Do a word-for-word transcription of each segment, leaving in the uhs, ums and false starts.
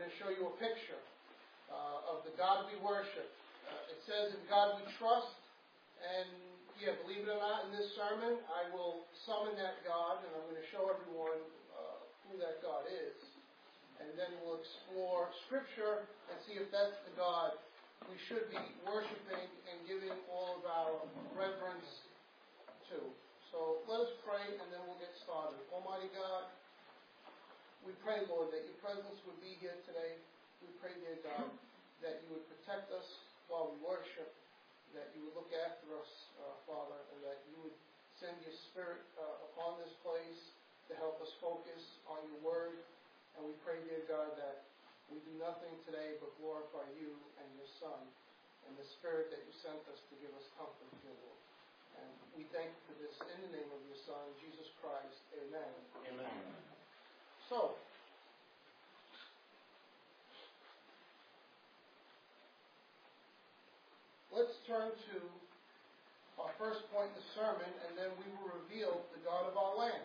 going to show you a picture uh, of the God we worship. Uh, it says, in God we trust, and yeah, believe it or not, in this sermon, I will summon that God, and I'm going to show everyone uh, who that God is. And then we'll explore Scripture and see if that's the God we should be worshiping and giving all of our reverence to. So let us pray, and then we'll get started. Almighty God, we pray, Lord, that your presence would be here today. We pray, dear God, that you would protect us while we worship, that you would look after us, uh, Father, and that you would send your Spirit uh, upon this place to help us focus on your word. And we pray, dear God, that we do nothing today but glorify you and your Son and the Spirit that you sent us to give us comfort, dear Lord. And we thank you for this in the name of your Son, Jesus Christ. Amen. Amen. So, let's turn to our first point in the sermon, and then we will reveal the God of our land.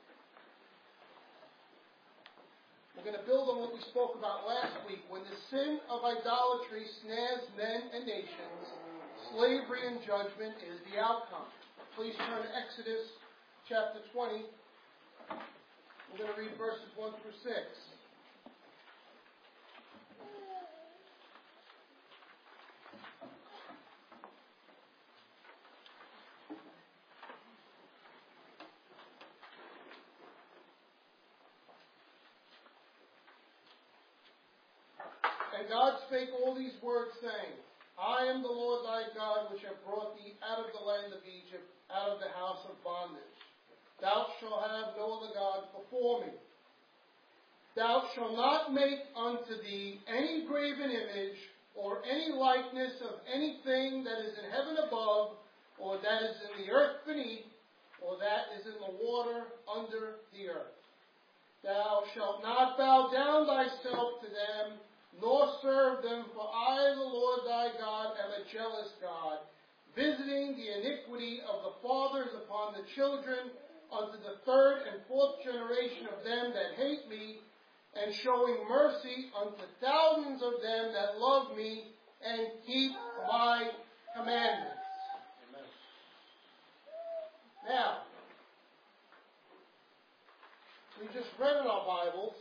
We're going to build on what we spoke about last week. When the sin of idolatry snares men and nations, slavery and judgment is the outcome. Please turn to Exodus chapter twenty. We're going to read verses one through six. And God spake all these words, saying, I am the Lord thy God, which have brought thee out of the land of Egypt, out of the house of bondage. Thou shalt have no other gods before me. Thou shalt not make unto thee any graven image, or any likeness of anything that is in heaven above, or that is in the earth beneath, or that is in the water under the earth. Thou shalt not bow down thyself to them, nor serve them, for I, the Lord thy God, am a jealous God, visiting the iniquity of the fathers upon the children, unto the third and fourth generation of them that hate me, and showing mercy unto thousands of them that love me, and keep my commandments. Amen. Now, we just read in our Bibles,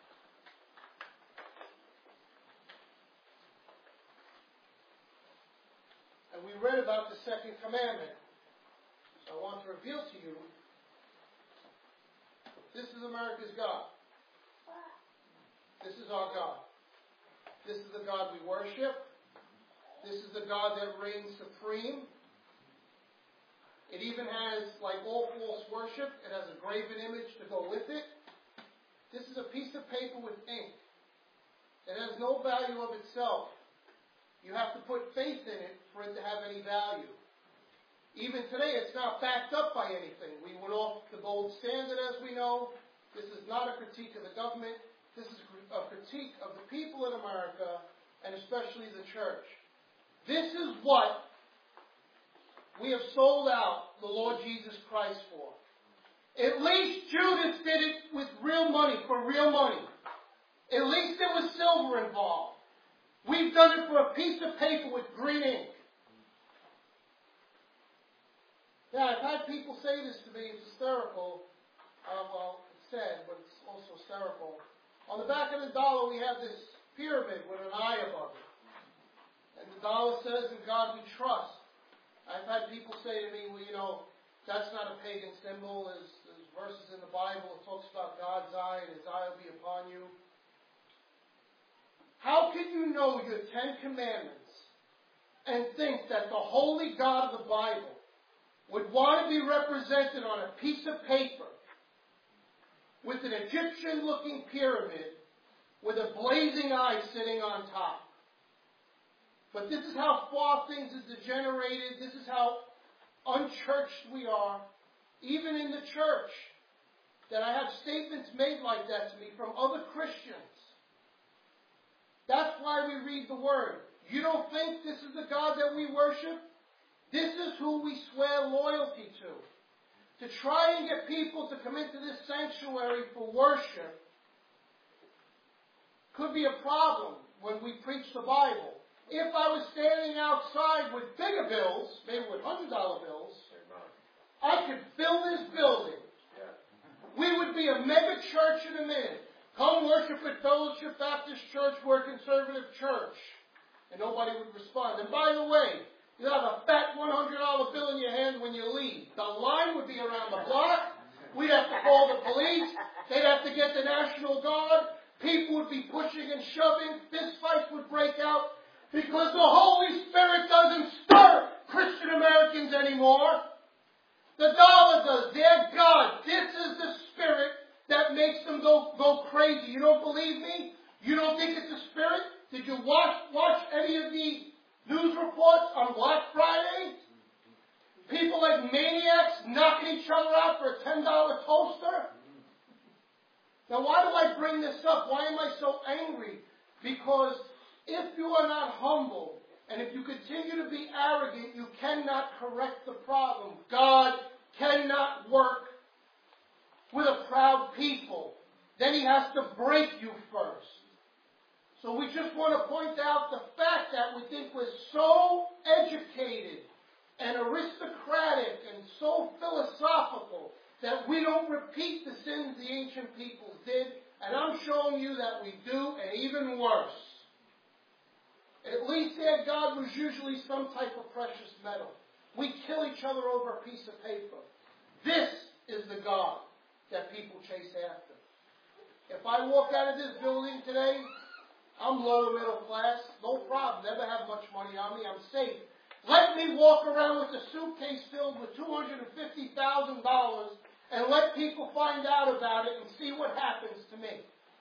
and we read about the second commandment. So I want to reveal to you, this is America's God. This is our God. This is the God we worship. This is the God that reigns supreme. It even has, like all false worship, it has a graven image to go with it. This is a piece of paper with ink. It has no value of itself. You have to put faith in it for it to have any value. Even today, it's not backed up by anything. We went off the gold standard, as we know. This is not a critique of the government. This is a critique of the people in America, and especially the church. This is what we have sold out the Lord Jesus Christ for. At least Judas did it with real money, for real money. At least there was silver involved. We've done it for a piece of paper with green ink. Now, I've had people say this to me, it's hysterical. Uh, well, it's sad, but it's also hysterical. On the back of the dollar, we have this pyramid with an eye above it. And the dollar says, in God we trust. I've had people say to me, well, you know, that's not a pagan symbol. There's, there's verses in the Bible that talks about God's eye, and his eye will be upon you. How can you know your Ten Commandments and think that the holy God of the Bible would want to be represented on a piece of paper with an Egyptian-looking pyramid with a blazing eye sitting on top? But this is how far things have degenerated. This is how unchurched we are, even in the church, that I have statements made like that to me from other Christians. That's why we read the Word. You don't think this is the God that we worship? This is who we swear loyalty to. To try and get people to come into this sanctuary for worship could be a problem when we preach the Bible. If I was standing outside with bigger bills, maybe with one hundred dollar bills, I could fill this building. We would be a mega church in a minute. Come worship at Fellowship Baptist Church. We're a conservative church. And nobody would respond. And by the way, you'll have a fat one hundred dollar bill in your hand when you leave. The line would be around the block. We'd have to call the police. They'd have to get the National Guard. People would be pushing and shoving. Fist fights would break out. Because the Holy Spirit doesn't stir Christian Americans anymore. The dollar does. They're God. This is the spirit that makes them go, go crazy. You don't believe me? You don't think it's a spirit? Did you watch, watch any of the news reports on Black Friday? People like maniacs knocking each other out for a ten dollar toaster? Now, why do I bring this up? Why am I so angry? Because if you are not humble, and if you continue to be arrogant, you cannot correct the problem. God cannot work with a proud people. Then He has to break you first. So we just want to point out the fact that we think we're so educated and aristocratic and so philosophical that we don't repeat the sins the ancient peoples did. And I'm showing you that we do, and even worse. At least their God was usually some type of precious metal. We kill each other over a piece of paper. This is the God that people chase after. If I walk out of this building today, I'm lower middle class, no problem, never have much money on me, I'm safe. Let me walk around with a suitcase filled with two hundred fifty thousand dollars and let people find out about it and see what happens to me.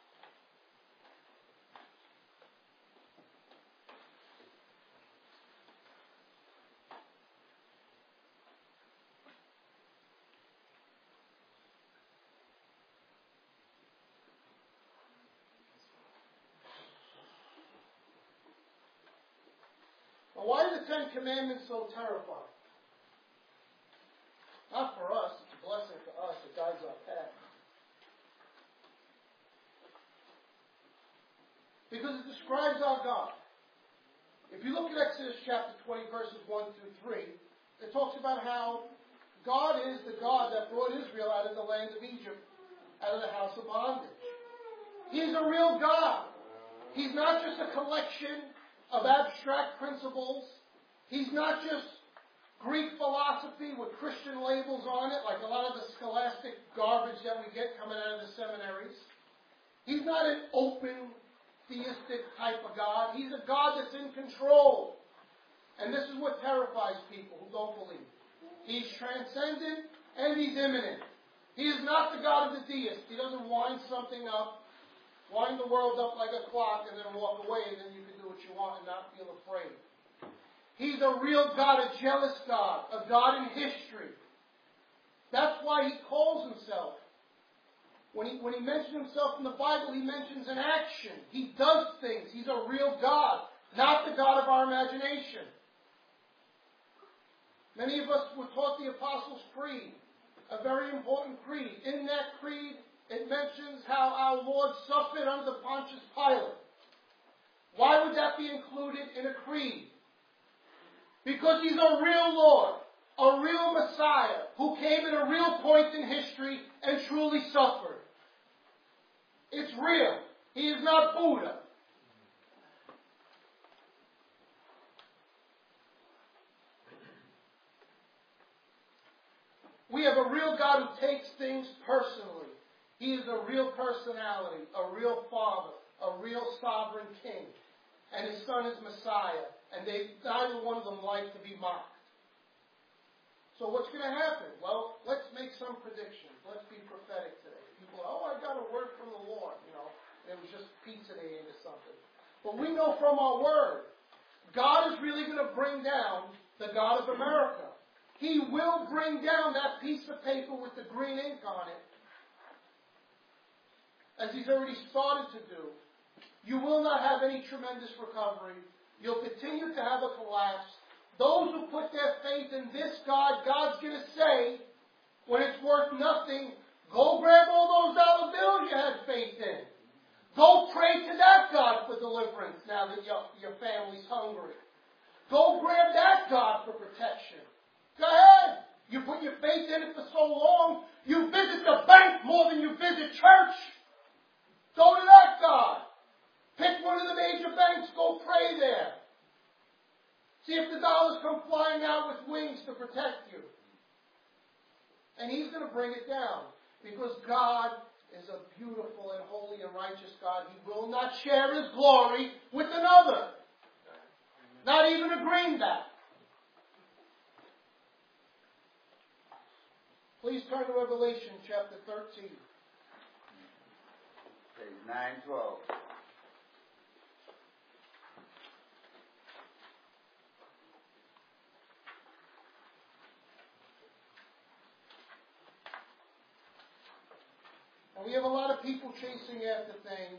Why are the Ten Commandments so terrifying? Not for us. It's a blessing to us. It guides our path. Because it describes our God. If you look at Exodus chapter twenty, verses one through three, it talks about how God is the God that brought Israel out of the land of Egypt, out of the house of bondage. He's a real God. He's not just a collection of abstract principles. He's not just Greek philosophy with Christian labels on it, like a lot of the scholastic garbage that we get coming out of the seminaries. He's not an open, theistic type of God. He's a God that's in control. And this is what terrifies people who don't believe. He's transcendent and He's immanent. He is not the God of the deist. He doesn't wind something up, wind the world up like a clock, and then walk away, and then you can do what you want and not feel afraid. He's a real God, a jealous God, a God in history. That's why He calls Himself. When he, when he mentions Himself in the Bible, He mentions an action. He does things. He's a real God, not the God of our imagination. Many of us were taught the Apostles' Creed, a very important creed. In that creed, it mentions how our Lord suffered under Pontius Pilate. Why would that be included in a creed? Because He's a real Lord, a real Messiah, who came at a real point in history and truly suffered. It's real. He is not Buddha. We have a real God who takes things personally. He is a real personality, a real Father, a real sovereign King. And His Son is Messiah. And they, neither one of them like to be mocked. So what's going to happen? Well, let's make some predictions. Let's be prophetic today. People, oh, I got a word from the Lord. You know, it was just pizza they ate or something. But we know from our word, God is really going to bring down the God of America. He will bring down that piece of paper with the green ink on it, as He's already started to do. You will not have any tremendous recovery. You'll continue to have a collapse. Those who put their faith in this God, God's going to say, when it's worth nothing, go grab all those dollar bills you had faith in. Go pray to that deliverance now that your, your family's hungry. Go grab that God for protection. Go ahead. You put your faith in it for so long, you visit the bank more than you visit church. Go to that God. Pick one of the major banks, go pray there. See if the dollars come flying out with wings to protect you. And He's going to bring it down. Because God is a beautiful and holy and righteous God. He will not share His glory with another. Not even a greenback. Please turn to Revelation chapter thirteen. Page nine twelve. And we have a lot of people chasing after things.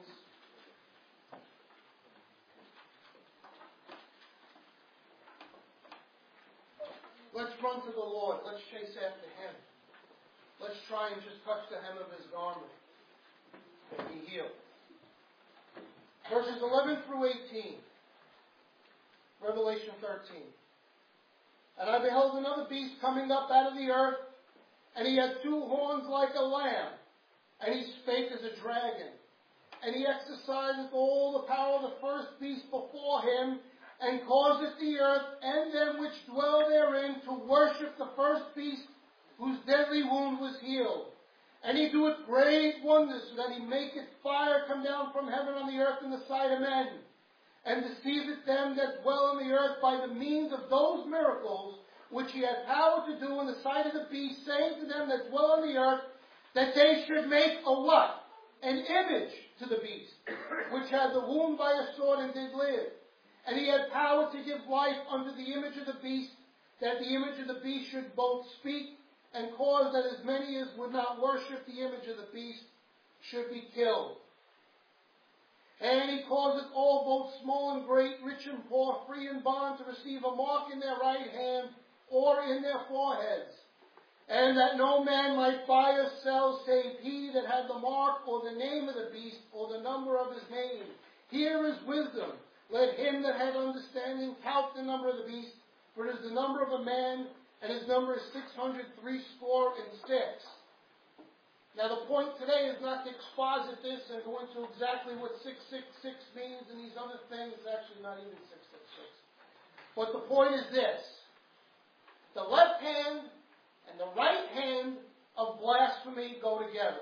Let's run to the Lord. Let's chase after Him. Let's try and just touch the hem of His garment and be healed. Verses eleven through eighteen. Revelation thirteen. And I beheld another beast coming up out of the earth, and he had two horns like a lamb, and he spake as a dragon. And he exerciseth all the power of the first beast before him, and causeth the earth and them which dwell therein to worship the first beast, whose deadly wound was healed. And he doeth great wonders, so that he maketh fire come down from heaven on the earth in the sight of men, and deceiveth them that dwell on the earth by the means of those miracles which he had power to do in the sight of the beast, saying to them that dwell on the earth, that they should make a what? An image to the beast, which had the wound by a sword and did live. And he had power to give life unto the image of the beast, that the image of the beast should both speak, and cause that as many as would not worship the image of the beast should be killed. And he causeth all, both small and great, rich and poor, free and bond, to receive a mark in their right hand or in their foreheads. And that no man might buy or sell, save he that had the mark or the name of the beast or the number of his name. Here is wisdom. Let him that hath understanding count the number of the beast, for it is the number of a man, and his number is six hundred threescore and six. Now the point today is not to exposit this and go into exactly what six six six means and these other things. It's actually not even six six six. But the point is this. The left hand and the right hand of blasphemy go together.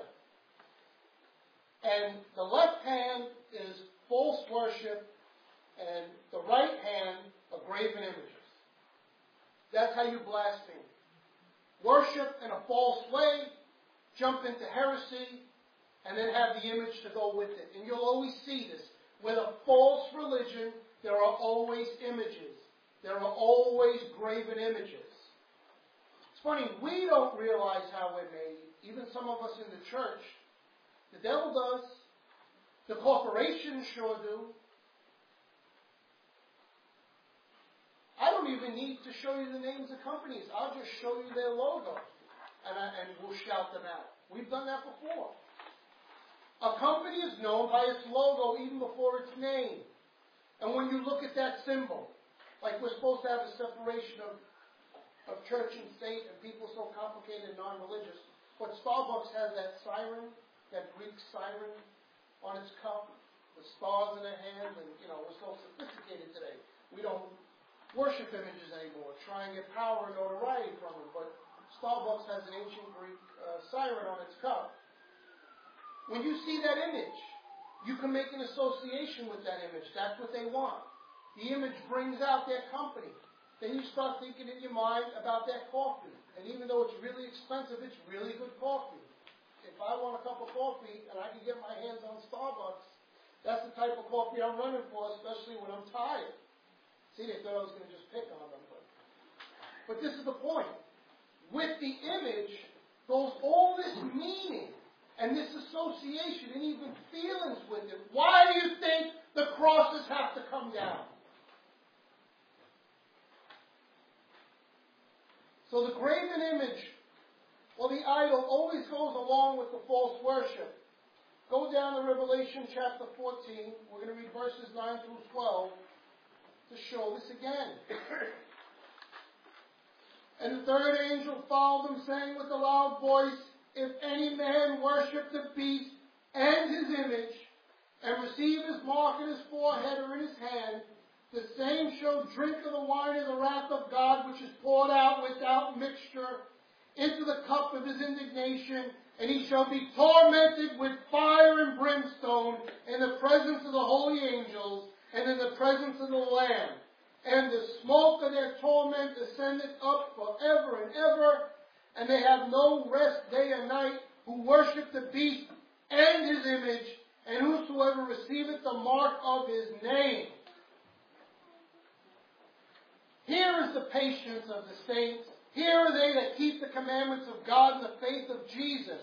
And the left hand is false worship, and the right hand are graven images. That's how you blaspheme. Worship in a false way, jump into heresy, and then have the image to go with it. And you'll always see this. With a false religion, there are always images. There are always graven images. It's funny, we don't realize how we're made. Even some of us in the church. The devil does. The corporations sure do. I don't even need to show you the names of companies. I'll just show you their logo. And, I, and we'll shout them out. We've done that before. A company is known by its logo even before its name. And when you look at that symbol, like we're supposed to have a separation of, of church and state, and people so complicated and non-religious, but Starbucks has that siren, that Greek siren on its cup, with stars in their hand, and you know, we're so sophisticated today. We don't worship images anymore, try and get power and notoriety from them, but Starbucks has an ancient Greek uh, siren on its cup. When you see that image, you can make an association with that image. That's what they want. The image brings out their company. Then you start thinking in your mind about that coffee. And even though it's really expensive, it's really good coffee. If I want a cup of coffee and I can get my hands on Starbucks, that's the type of coffee I'm running for, especially when I'm tired. See, they thought I was going to just pick on them. But, but this is the point. With the image goes all this meaning and this association and even feelings with it. Why do you think the crosses have to come down? So the graven image, or the idol, always goes along with the false worship. Go down to Revelation chapter fourteen. We're going to read verse verses nine through twelve to show this again. And the third angel followed them, saying with a loud voice, if any man worship the beast and his image, and receive his mark in his forehead or in his hand, the same shall drink of the wine of the wrath of God, which is poured out without mixture into the cup of his indignation, and he shall be tormented with fire and brimstone in the presence of the holy angels and in the presence of the Lamb. And the smoke of their torment ascendeth up forever and ever, and they have no rest day and night, who worship the beast and his image, and whosoever receiveth the mark of his name. Here is the patience of the saints. Here are they that keep the commandments of God and the faith of Jesus.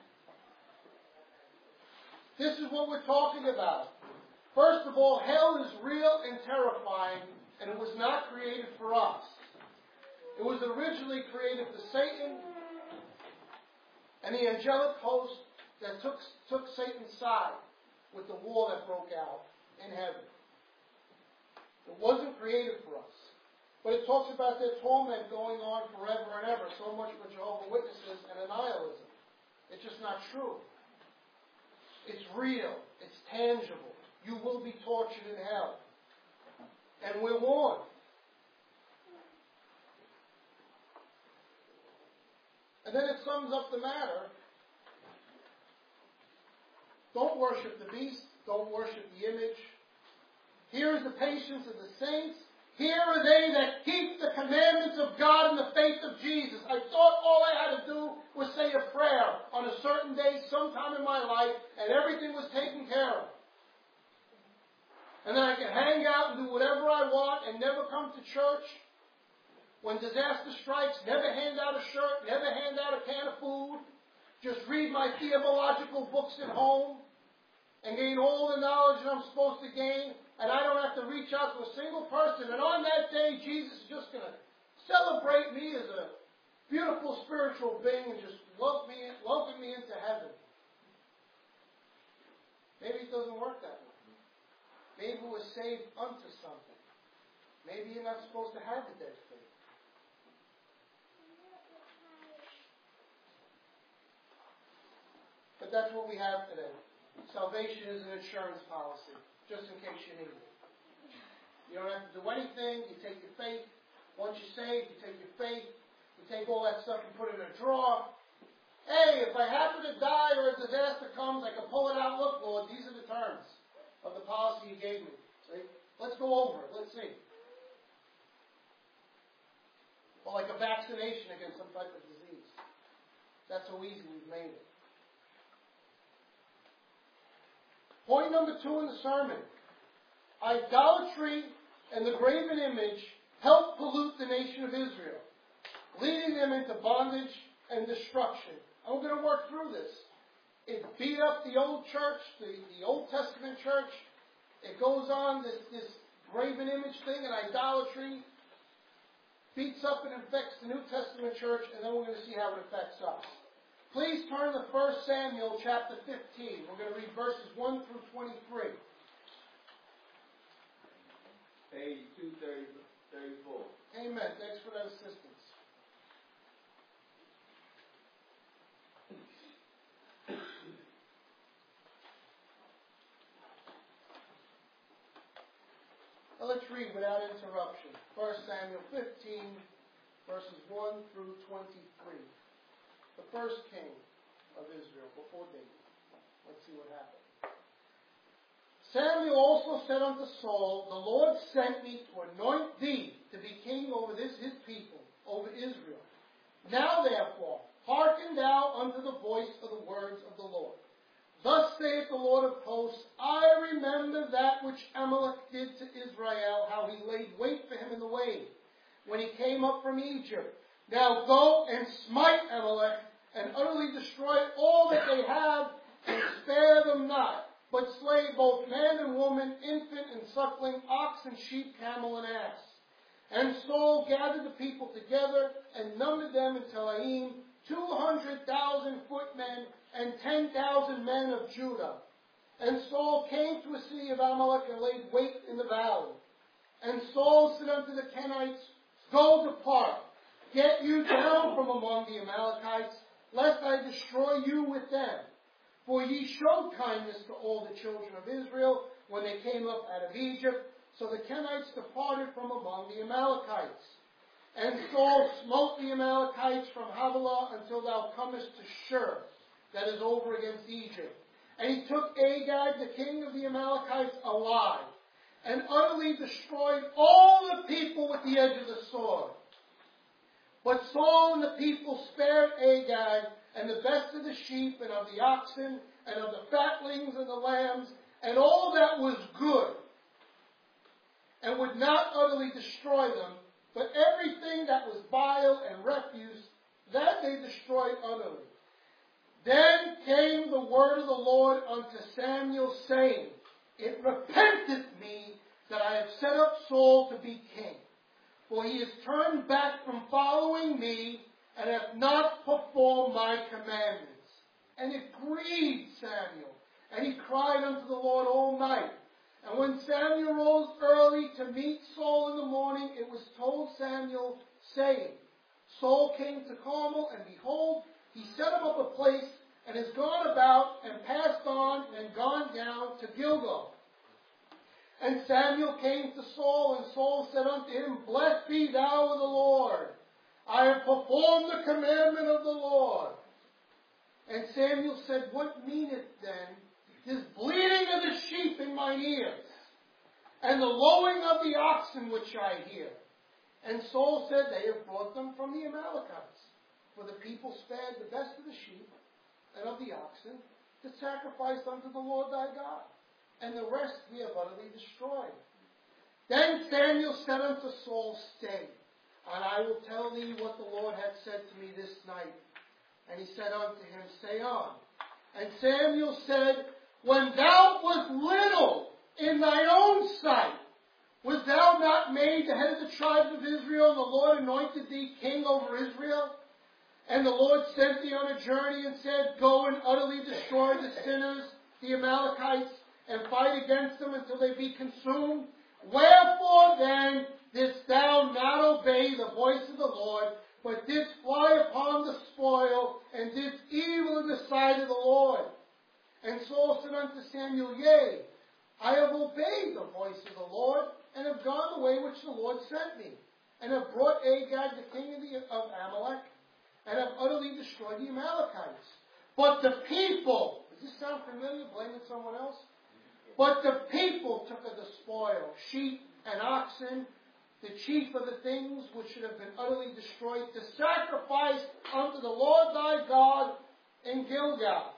This is what we're talking about. First of all, hell is real and terrifying, and it was not created for us. It was originally created for Satan and the angelic host that took, took Satan's side with the war that broke out in heaven. It wasn't created for us. But it talks about their torment going on forever and ever. So much for Jehovah's Witnesses and annihilism. It's just not true. It's real. It's tangible. You will be tortured in hell. And we're warned. And then it sums up the matter. Don't worship the beast. Don't worship the image. Here is the patience of the saints. Here are they that keep the commandments of God and the faith of Jesus. I thought all I had to do was say a prayer on a certain day, sometime in my life, and everything was taken care of. And then I could hang out and do whatever I want and never come to church. When disaster strikes, never hand out a shirt, never hand out a can of food. Just read my theological books at home and gain all the knowledge that I'm supposed to gain. And I don't have to reach out to a single person. And on that day, Jesus is just going to celebrate me as a beautiful spiritual being and just welcome me, welcome me into heaven. Maybe it doesn't work that way. Maybe we're saved unto something. Maybe you're not supposed to have the dead faith. But that's what we have today. Salvation is an insurance policy. Just in case you need it. You don't have to do anything. You take your faith. Once you're saved, you take your faith. You take all that stuff and put it in a drawer. Hey, if I happen to die or a disaster comes, I can pull it out. Look, Lord, these are the terms of the policy you gave me. See? Let's go over it. Let's see. Or like a vaccination against some type of disease. That's how easy we've made it. Point number two in the sermon. Idolatry and the graven image helped pollute the nation of Israel, leading them into bondage and destruction. And we're going to work through this. It beat up the old church, the, the Old Testament church. It goes on, this, this graven image thing and idolatry beats up and infects the New Testament church, and then we're going to see how it affects us. Please turn to First Samuel chapter fifteen. We're going to read verses one through twenty-three. Page two thirty-four. Amen. Thanks for that assistance. Now let's read without interruption. First Samuel fifteen, verses one through twenty-three. The first king of Israel before David. Let's see what happened. Samuel also said unto Saul, the Lord sent me to anoint thee to be king over this his people, over Israel. Now therefore, hearken thou unto the voice of the words of the Lord. Thus saith the Lord of hosts, I remember that which Amalek did to Israel, how he laid wait for him in the way, when he came up from Egypt. Now go and smite Amalek, and utterly destroy all that they have, and spare them not, but slay both man and woman, infant and suckling, ox and sheep, camel and ass. And Saul gathered the people together, and numbered them in Telaim, two hundred thousand footmen, and ten thousand men of Judah. And Saul came to a city of Amalek and laid wait in the valley. And Saul said unto the Kenites, Go depart, get you down from among the Amalekites, lest I destroy you with them. For ye showed kindness to all the children of Israel when they came up out of Egypt. So the Kenites departed from among the Amalekites. And Saul smote the Amalekites from Havilah until thou comest to Shur, that is over against Egypt. And he took Agag, the king of the Amalekites, alive, and utterly destroyed all the people with the edge of the sword. But Saul and the people spared Agag, and the best of the sheep, and of the oxen, and of the fatlings and the lambs, and all that was good, and would not utterly destroy them, but everything that was vile and refuse, that they destroyed utterly. Then came the word of the Lord unto Samuel, saying, It repenteth me that I have set up Saul to be king. For he has turned back from following me, and hath not performed my commandments. And it grieved Samuel, and he cried unto the Lord all night. And when Samuel rose early to meet Saul in the morning, it was told Samuel, saying, Saul came to Carmel, and behold, he set him up a place, and is gone about, and passed on, and gone down to Gilgal. And Samuel came to Saul, and Saul said unto him, Blessed be thou of the Lord. I have performed the commandment of the Lord. And Samuel said, What meaneth then this bleating of the sheep in mine ears, and the lowing of the oxen which I hear? And Saul said, They have brought them from the Amalekites. For the people spared the best of the sheep and of the oxen to sacrifice unto the Lord thy God, and the rest we have utterly destroyed. Then Samuel said unto Saul, Stay, and I will tell thee what the Lord hath said to me this night. And he said unto him, Say on. And Samuel said, When thou wast little in thine own sight, was thou not made the head of the tribes of Israel, and the Lord anointed thee king over Israel? And the Lord sent thee on a journey and said, Go and utterly destroy the sinners, the Amalekites, and fight against them until they be consumed. Wherefore then didst thou not obey the voice of the Lord, but didst fly upon the spoil, and didst evil in the sight of the Lord? And Saul said unto Samuel, Yea, I have obeyed the voice of the Lord, and have gone the way which the Lord sent me, and have brought Agag the king of, the, of Amalek, and have utterly destroyed the Amalekites. But the people, does this sound familiar, blaming someone else? But the people took of the spoil, sheep and oxen, the chief of the things which should have been utterly destroyed, to sacrifice unto the Lord thy God in Gilgal.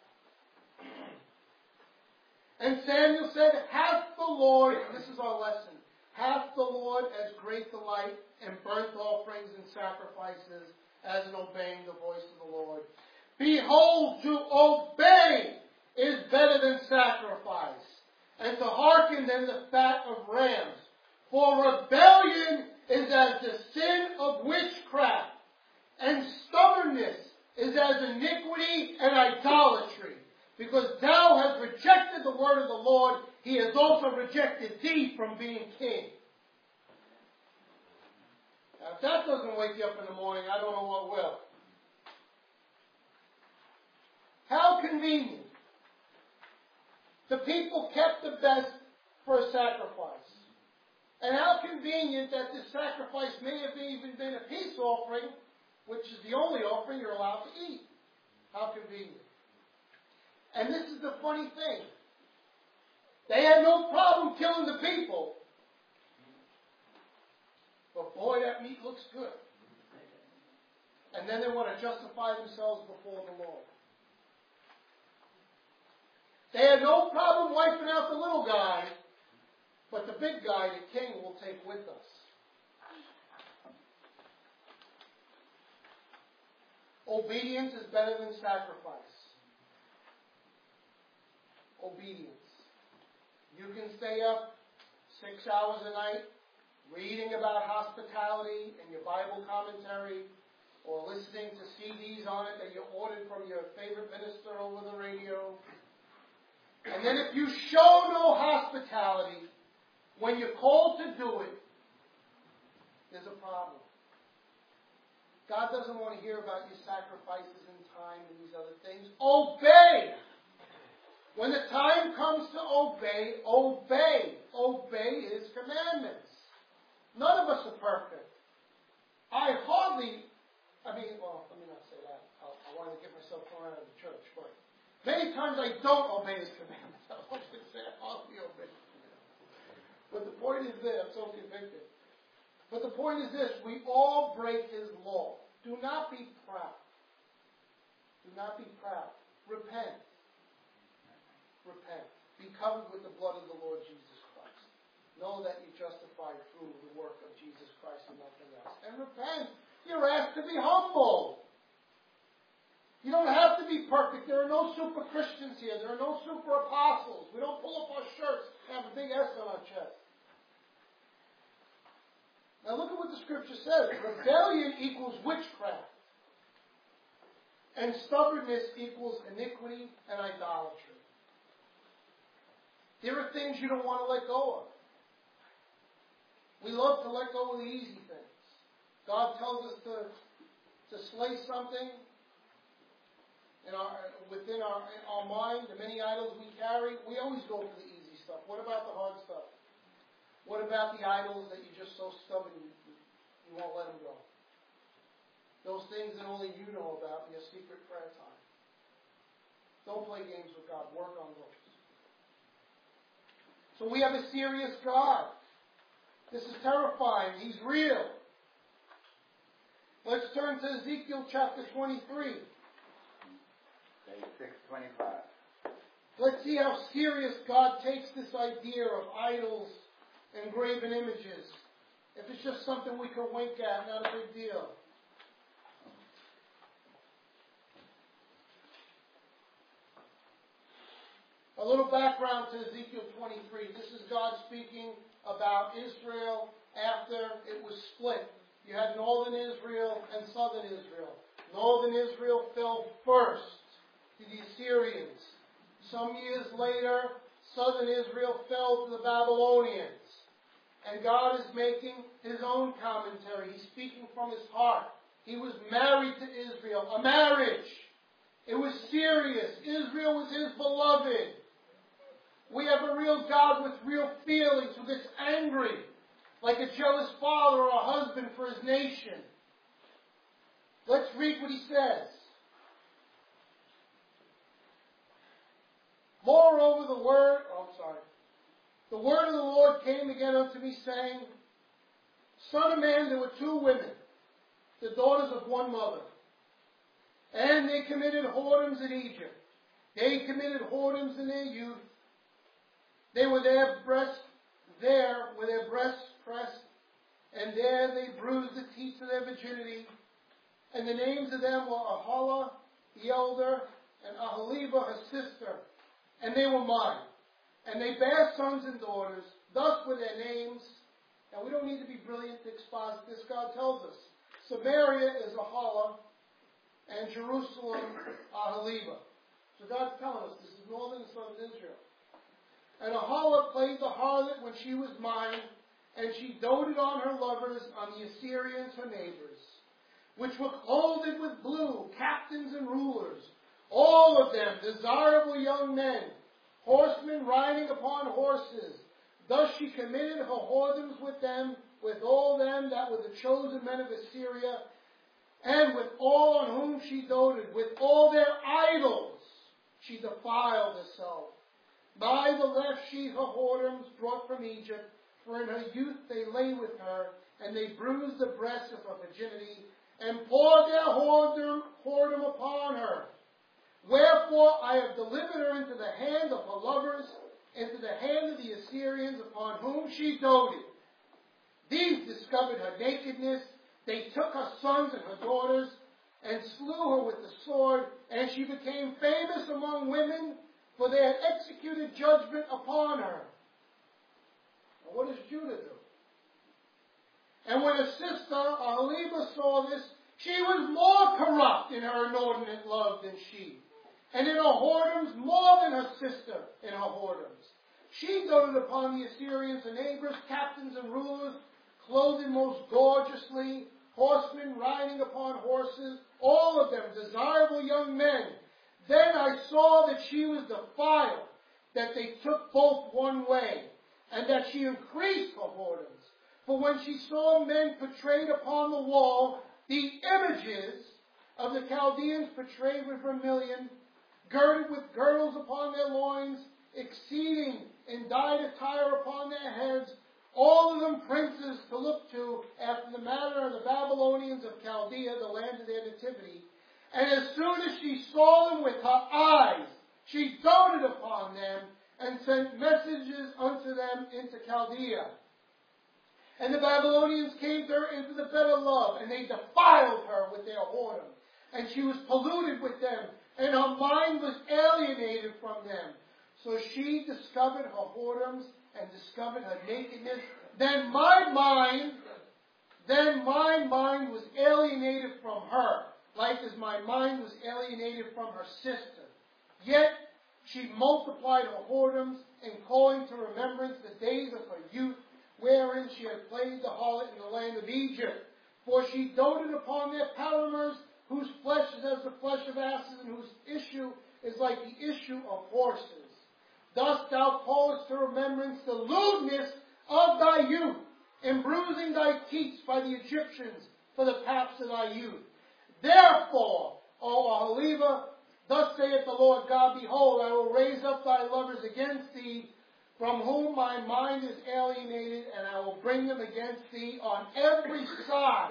And Samuel said, Hath the Lord, this is our lesson, hath the Lord as great delight in burnt offerings and sacrifices as in obeying the voice of the Lord? Behold, to obey is better than sacrifice, and to hearken than the fat of rams. For rebellion is as the sin of witchcraft, and stubbornness is as iniquity and idolatry. Because thou hast rejected the word of the Lord, he has also rejected thee from being king. Now, if that doesn't wake you up in the morning, I don't know what will. How convenient. The people kept the best for a sacrifice. And how convenient that this sacrifice may have even been a peace offering, which is the only offering you're allowed to eat. How convenient. And this is the funny thing. They had no problem killing the people. But boy, that meat looks good. And then they want to justify themselves before the Lord. They had no problem wiping out the little guy, but the big guy, the king, will take with us. Obedience is better than sacrifice. Obedience. You can stay up six hours a night reading about hospitality in your Bible commentary, or listening to C Ds on it that you ordered from your favorite minister over the radio. And then if you show no hospitality when you're called to do it, there's a problem. God doesn't want to hear about your sacrifices and time and these other things. Obey! When the time comes to obey, obey. Obey His commandments. None of us are perfect. I hardly, I mean, well, let me not say that. I'll, I want to get myself thrown out of the church. But many times I don't obey His commandments. I want to say I hardly obey His commandments. But the point is this, I'm so convicted. But the point is this, we all break His law. Do not be proud. Do not be proud. Repent. Repent. Be covered with the blood of the Lord Jesus Christ. Know that you're justified through the work of Jesus Christ and nothing else. And repent. You're asked to be humble. You don't have to be perfect. There are no super Christians here. There are no super apostles. We don't pull up our shirts and have a big S on our chest. Now look at what the Scripture says. Rebellion equals witchcraft. And stubbornness equals iniquity and idolatry. There are things you don't want to let go of. We love to let go of the easy things. God tells us to, to slay something in our, within our, in our mind, the many idols we carry. We always go for the easy stuff. What about the hard stuff? What about the idols that you're just so stubborn you, you won't let them go? Those things that only you know about in your secret prayer time. Don't play games with God. Work on those. So we have a serious God. This is terrifying. He's real. Let's turn to Ezekiel chapter twenty-three. Page six twenty-five. Let's see how serious God takes this idea of idols and graven images. If it's just something we could wink at, not a big deal. A little background to Ezekiel twenty-three. This is God speaking about Israel after it was split. You had northern Israel and southern Israel. Northern Israel fell first to the Assyrians. Some years later, southern Israel fell to the Babylonians. And God is making His own commentary. He's speaking from His heart. He was married to Israel. A marriage. It was serious. Israel was His beloved. We have a real God with real feelings who gets angry, like a jealous father or a husband for his nation. Let's read what He says. Moreover, the word, oh, I'm sorry. The word of the Lord came again unto me, saying, Son of man, there were two women, the daughters of one mother. And they committed whoredoms in Egypt. They committed whoredoms in their youth. They were their breasts, there were their breasts pressed, and there they bruised the teats of their virginity. And the names of them were Ahala, the elder, and Ahaliba, her sister. And they were mine. And they bare sons and daughters. Thus were their names. Now we don't need to be brilliant to exposit this. God tells us. Samaria is Ahala, and Jerusalem, Ahaliba. So God's telling us this is northern and southern Israel. And Ahala played the harlot when she was mine, and she doted on her lovers, on the Assyrians, her neighbors, which were clothed with blue, captains and rulers, all of them desirable young men, horsemen riding upon horses. Thus she committed her whoredoms with them, with all them that were the chosen men of Assyria, and with all on whom she doted, with all their idols she defiled herself. Neither left she her whoredoms brought from Egypt, for in her youth they lay with her, and they bruised the breast of her virginity, and poured their whoredom, whoredom upon her. Wherefore I have delivered her into the hand of her lovers, into the hand of the Assyrians, upon whom she doted. These discovered her nakedness. They took her sons and her daughters, and slew her with the sword, and she became famous among women, for they had executed judgment upon her. Now what does Judah do? And when her sister, Ahaliba, saw this, she was more corrupt in her inordinate love than she. and in her whoredoms more than her sister in her whoredoms. She doted upon the Assyrians, her neighbors, captains and rulers, clothed most gorgeously, horsemen riding upon horses, all of them desirable young men. Then I saw that she was defiled, that they took both one way, and that she increased her whoredoms. For when she saw men portrayed upon the wall, the images of the Chaldeans portrayed with vermilion, girded with girdles upon their loins, exceeding in dyed attire upon their heads, all of them princes to look to after the manner of the Babylonians of Chaldea, the land of their nativity. And as soon as she saw them with her eyes, she doted upon them and sent messages unto them into Chaldea. And the Babylonians came to her into the bed of love, and they defiled her with their whoredom. And she was polluted with them, and her mind was alienated from them. So she discovered her whoredoms and discovered her nakedness. Then my mind, then my mind was alienated from her, like as my mind was alienated from her sister. Yet she multiplied her whoredoms, and calling to remembrance the days of her youth, wherein she had played the harlot in the land of Egypt. For she doted upon their paramours, whose flesh is as the flesh of asses, and whose issue is like the issue of horses. Thus thou callest to remembrance the lewdness of thy youth, in bruising thy teats by the Egyptians for the paps of thy youth. Therefore, O Aholiba, thus saith the Lord God, behold, I will raise up thy lovers against thee, from whom my mind is alienated, and I will bring them against thee on every side.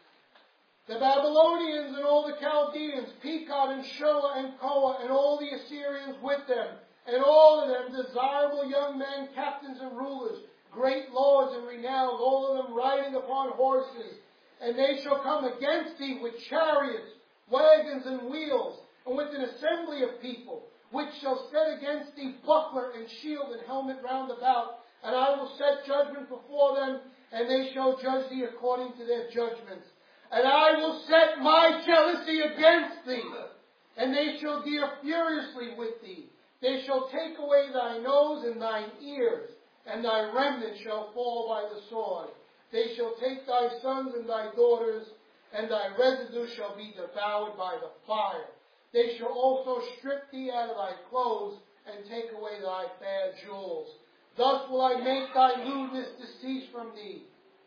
The Babylonians and all the Chaldeans, Pekod and Shoa and Koa, and all the Assyrians with them, and all of them desirable young men, captains and rulers, great lords and renowned, all of them riding upon horses. And they shall come against thee with chariots, wagons, and wheels, and with an assembly of people, which shall set against thee buckler and shield and helmet round about. And I will set judgment before them, and they shall judge thee according to their judgments. And I will set my jealousy against thee, and they shall deal furiously with thee. They shall take away thy nose and thine ears, and thy remnant shall fall by the sword. They shall take thy sons and thy daughters, and thy residue shall be devoured by the fire. They shall also strip thee out of thy clothes, and take away thy fair jewels. Thus will I make thy lewdness to cease from thee,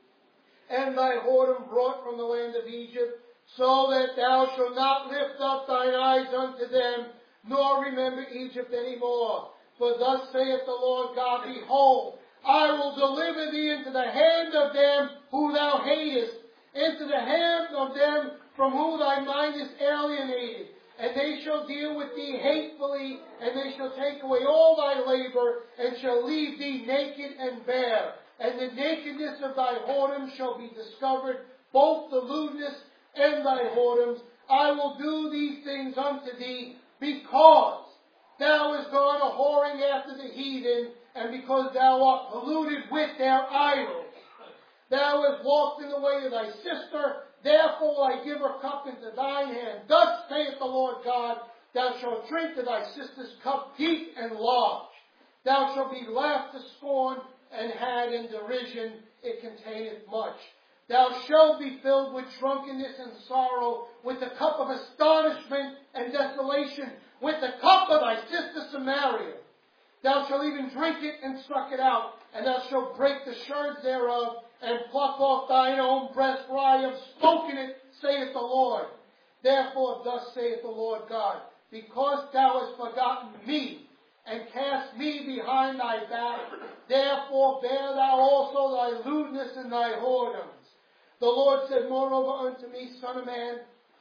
and thy whoredom brought from the land of Egypt, so that thou shalt not lift up thine eyes unto them, nor remember Egypt any more. For thus saith the Lord God, behold, I will deliver thee into the hand of them who thou hatest, into the hand of them from whom thy mind is alienated. And they shall deal with thee hatefully, and they shall take away all thy labor, and shall leave thee naked and bare. And the nakedness of thy whoredom shall be discovered, both the lewdness and thy whoredoms. I will do these things unto thee, because thou hast gone a whoring after the heathen, and because thou art polluted with their idols. Thou hast walked in the way of thy sister, therefore will I give her cup into thine hand. Thus saith the Lord God, thou shalt drink to thy sister's cup deep and large. Thou shalt be laughed to scorn, and had in derision, it containeth much. Thou shalt be filled with drunkenness and sorrow, with the cup of astonishment and desolation, with the cup of thy sister Samaria. Thou shalt even drink it and suck it out, and thou shalt break the sherds thereof, and pluck off thine own breast, for I have spoken it, saith the Lord. Therefore thus saith the Lord God, because thou hast forgotten me, and cast me behind thy back, therefore bear thou also thy lewdness and thy whoredoms. The Lord said moreover unto me, Son of man,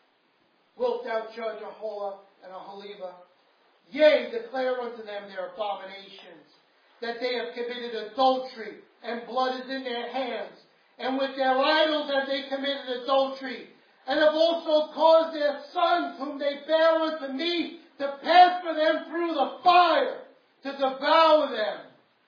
wilt thou judge Aholah and Aholiba? Yea, declare unto them their abominations, that they have committed adultery, and blood is in their hands, and with their idols have they committed adultery, and have also caused their sons, whom they bear unto me, to pass for them through the fire, to devour them.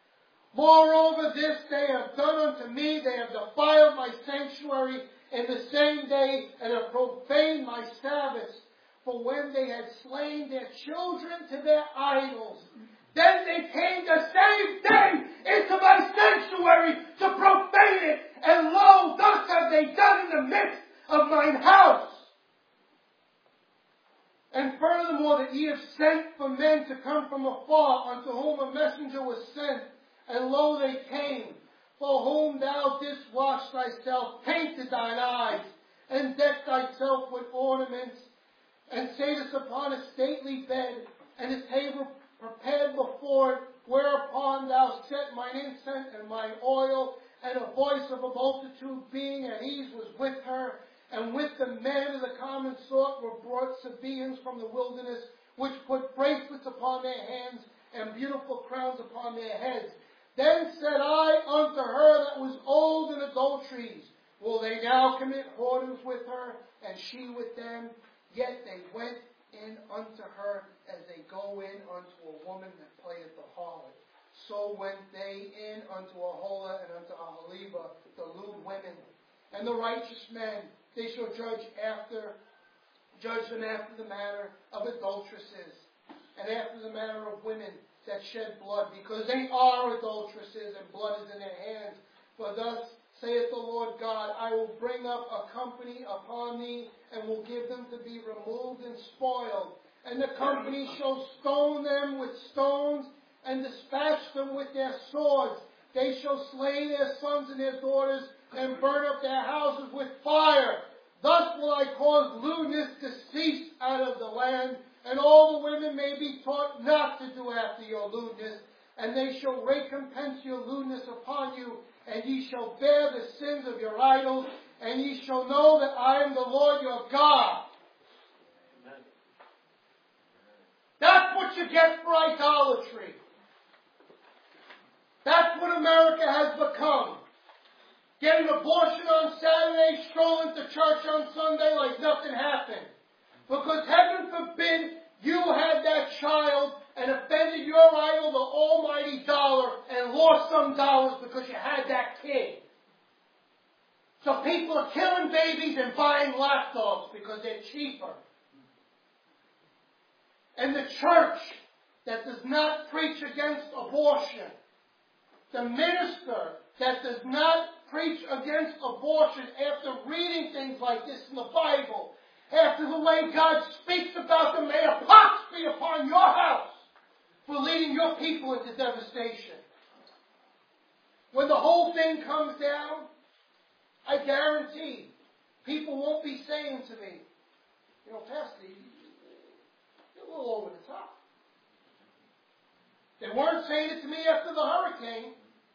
Moreover, this they have done unto me, they have defiled my sanctuary in the same day, and have profaned my Sabbaths. for when they had slain their children to their idols. Then they came the same day into my sanctuary to profane it, and lo, thus have they done in the midst of mine house. And furthermore, that ye have sent for men to come from afar, unto whom a messenger was sent, and lo, they came, for whom thou didst wash thyself, painted thine eyes, and decked thyself with ornaments, and satest upon a stately bed, and a table prepared before it, whereupon thou set mine incense and mine oil, and a voice of a multitude being at ease was with her, and with the men of the common sort were brought Sabaeans from the wilderness, which put bracelets upon their hands, and beautiful crowns upon their heads. Then said I unto her that was old in adulteries, will they now commit whoredoms with her, and she with them? Yet they went in unto her as they go in unto a woman that playeth the harlot. So went they in unto Aholah and unto Aholiba, the lewd women. And the righteous men, they shall judge after, judge them after the manner of adulteresses, and after the manner of women that shed blood, because they are adulteresses, and blood is in their hands. For thus saith the Lord God, I will bring up a company upon thee, and will give them to be removed and spoiled. And the company shall stone them with stones, and dispatch them with their swords. They shall slay their sons and their daughters, and burn up their houses with fire. Thus will I cause lewdness to cease out of the land, and all the women may be taught not to do after your lewdness, and they shall recompense your lewdness upon you, and ye shall bear the sins of your idols, and ye shall know that I am the Lord your God. Amen. That's what you get for idolatry. That's what America has become. Get an abortion on Saturday, strolling to church on Sunday like nothing happened. Because heaven forbid you had that child and offended your idol, the almighty dollar, and lost some dollars because you had that kid. So people are killing babies and buying laptops because they're cheaper. And the church that does not preach against abortion, the minister that does not preach against abortion after reading things like this in the Bible, after the way God speaks about them, may a pox be upon your house for leading your people into devastation. When the whole thing comes down, I guarantee people won't be saying to me, you know, Pastor, you're a little over the top. They weren't saying it to me after the hurricane.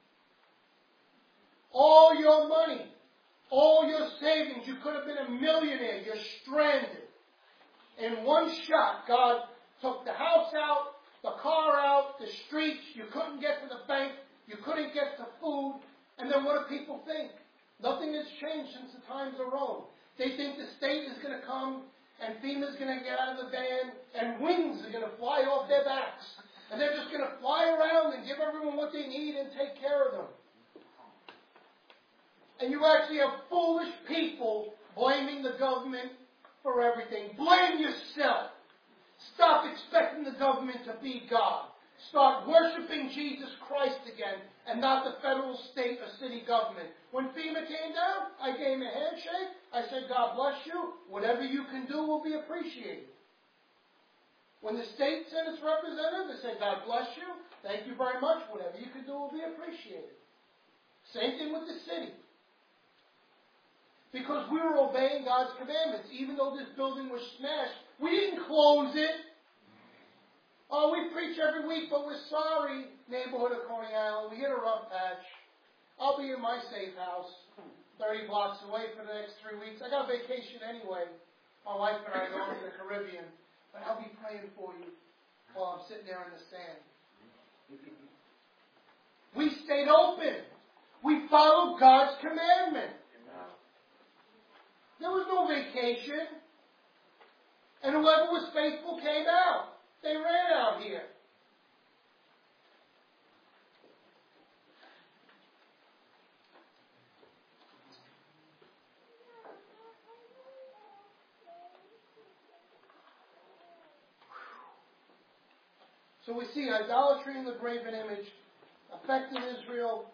All your money, all your savings, you could have been a millionaire. You're stranded. In one shot, God took the house out, the car out, the streets. You couldn't get to the bank. You couldn't get to food. And then what do people think? Nothing has changed since the times of Rome. They think the state is going to come and FEMA's going to get out of the van and wings are going to fly off their backs. And they're just going to fly around and give everyone what they need and take care of them. And you actually have foolish people blaming the government for everything. Blame yourself. Stop expecting the government to be God. Start worshiping Jesus Christ again and not the federal, state, or city government. When FEMA came down, I gave him a handshake. I said, God bless you. Whatever you can do will be appreciated. When the state sent its representative, they said, God bless you. Thank you very much. Whatever you can do will be appreciated. Same thing with the city. Because we were obeying God's commandments. Even though this building was smashed, we didn't close it. Oh, we preach every week, but we're sorry, neighborhood of Coney Island. We hit a rough patch. I'll be in my safe house, thirty blocks away for the next three weeks. I got vacation anyway. My wife and I are going to the Caribbean. But I'll be praying for you while I'm sitting there in the sand. We stayed open. We followed God's commandment. There was no vacation. And whoever was faithful came out. They ran out here. So we see idolatry in the graven image affected Israel.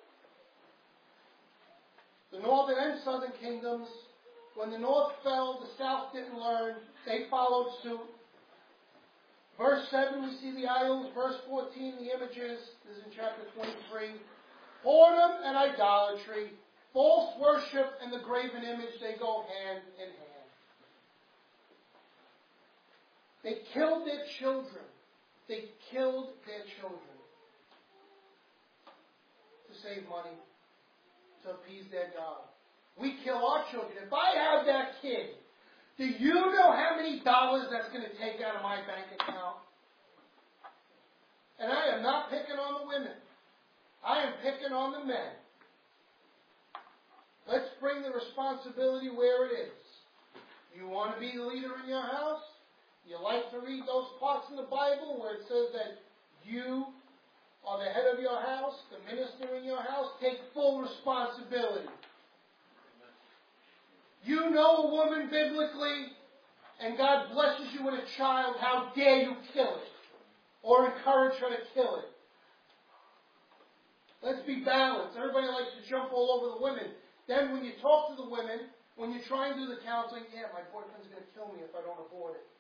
The northern and southern kingdoms, when the north fell, the south didn't learn. They followed suit. Verse seven, we see the idols. Verse fourteen, the images. This is in chapter twenty-three. Whoredom and idolatry, false worship and the graven image, they go hand in hand. They killed their children. They killed their children to save money, to appease their God. We kill our children. If I have that kid, do you know how many dollars that's going to take out of my bank account? And I am not picking on the women. I am picking on the men. Let's bring the responsibility where it is. You want to be the leader in your house? You like to read those parts in the Bible where it says that you are the head of your house, the minister in your house? Take full responsibility. You know a woman biblically, and God blesses you with a child, how dare you kill it? Or encourage her to kill it? Let's be balanced. Everybody likes to jump all over the women. Then when you talk to the women, when you try and do the counseling, yeah, my boyfriend's going to kill me if I don't abort it.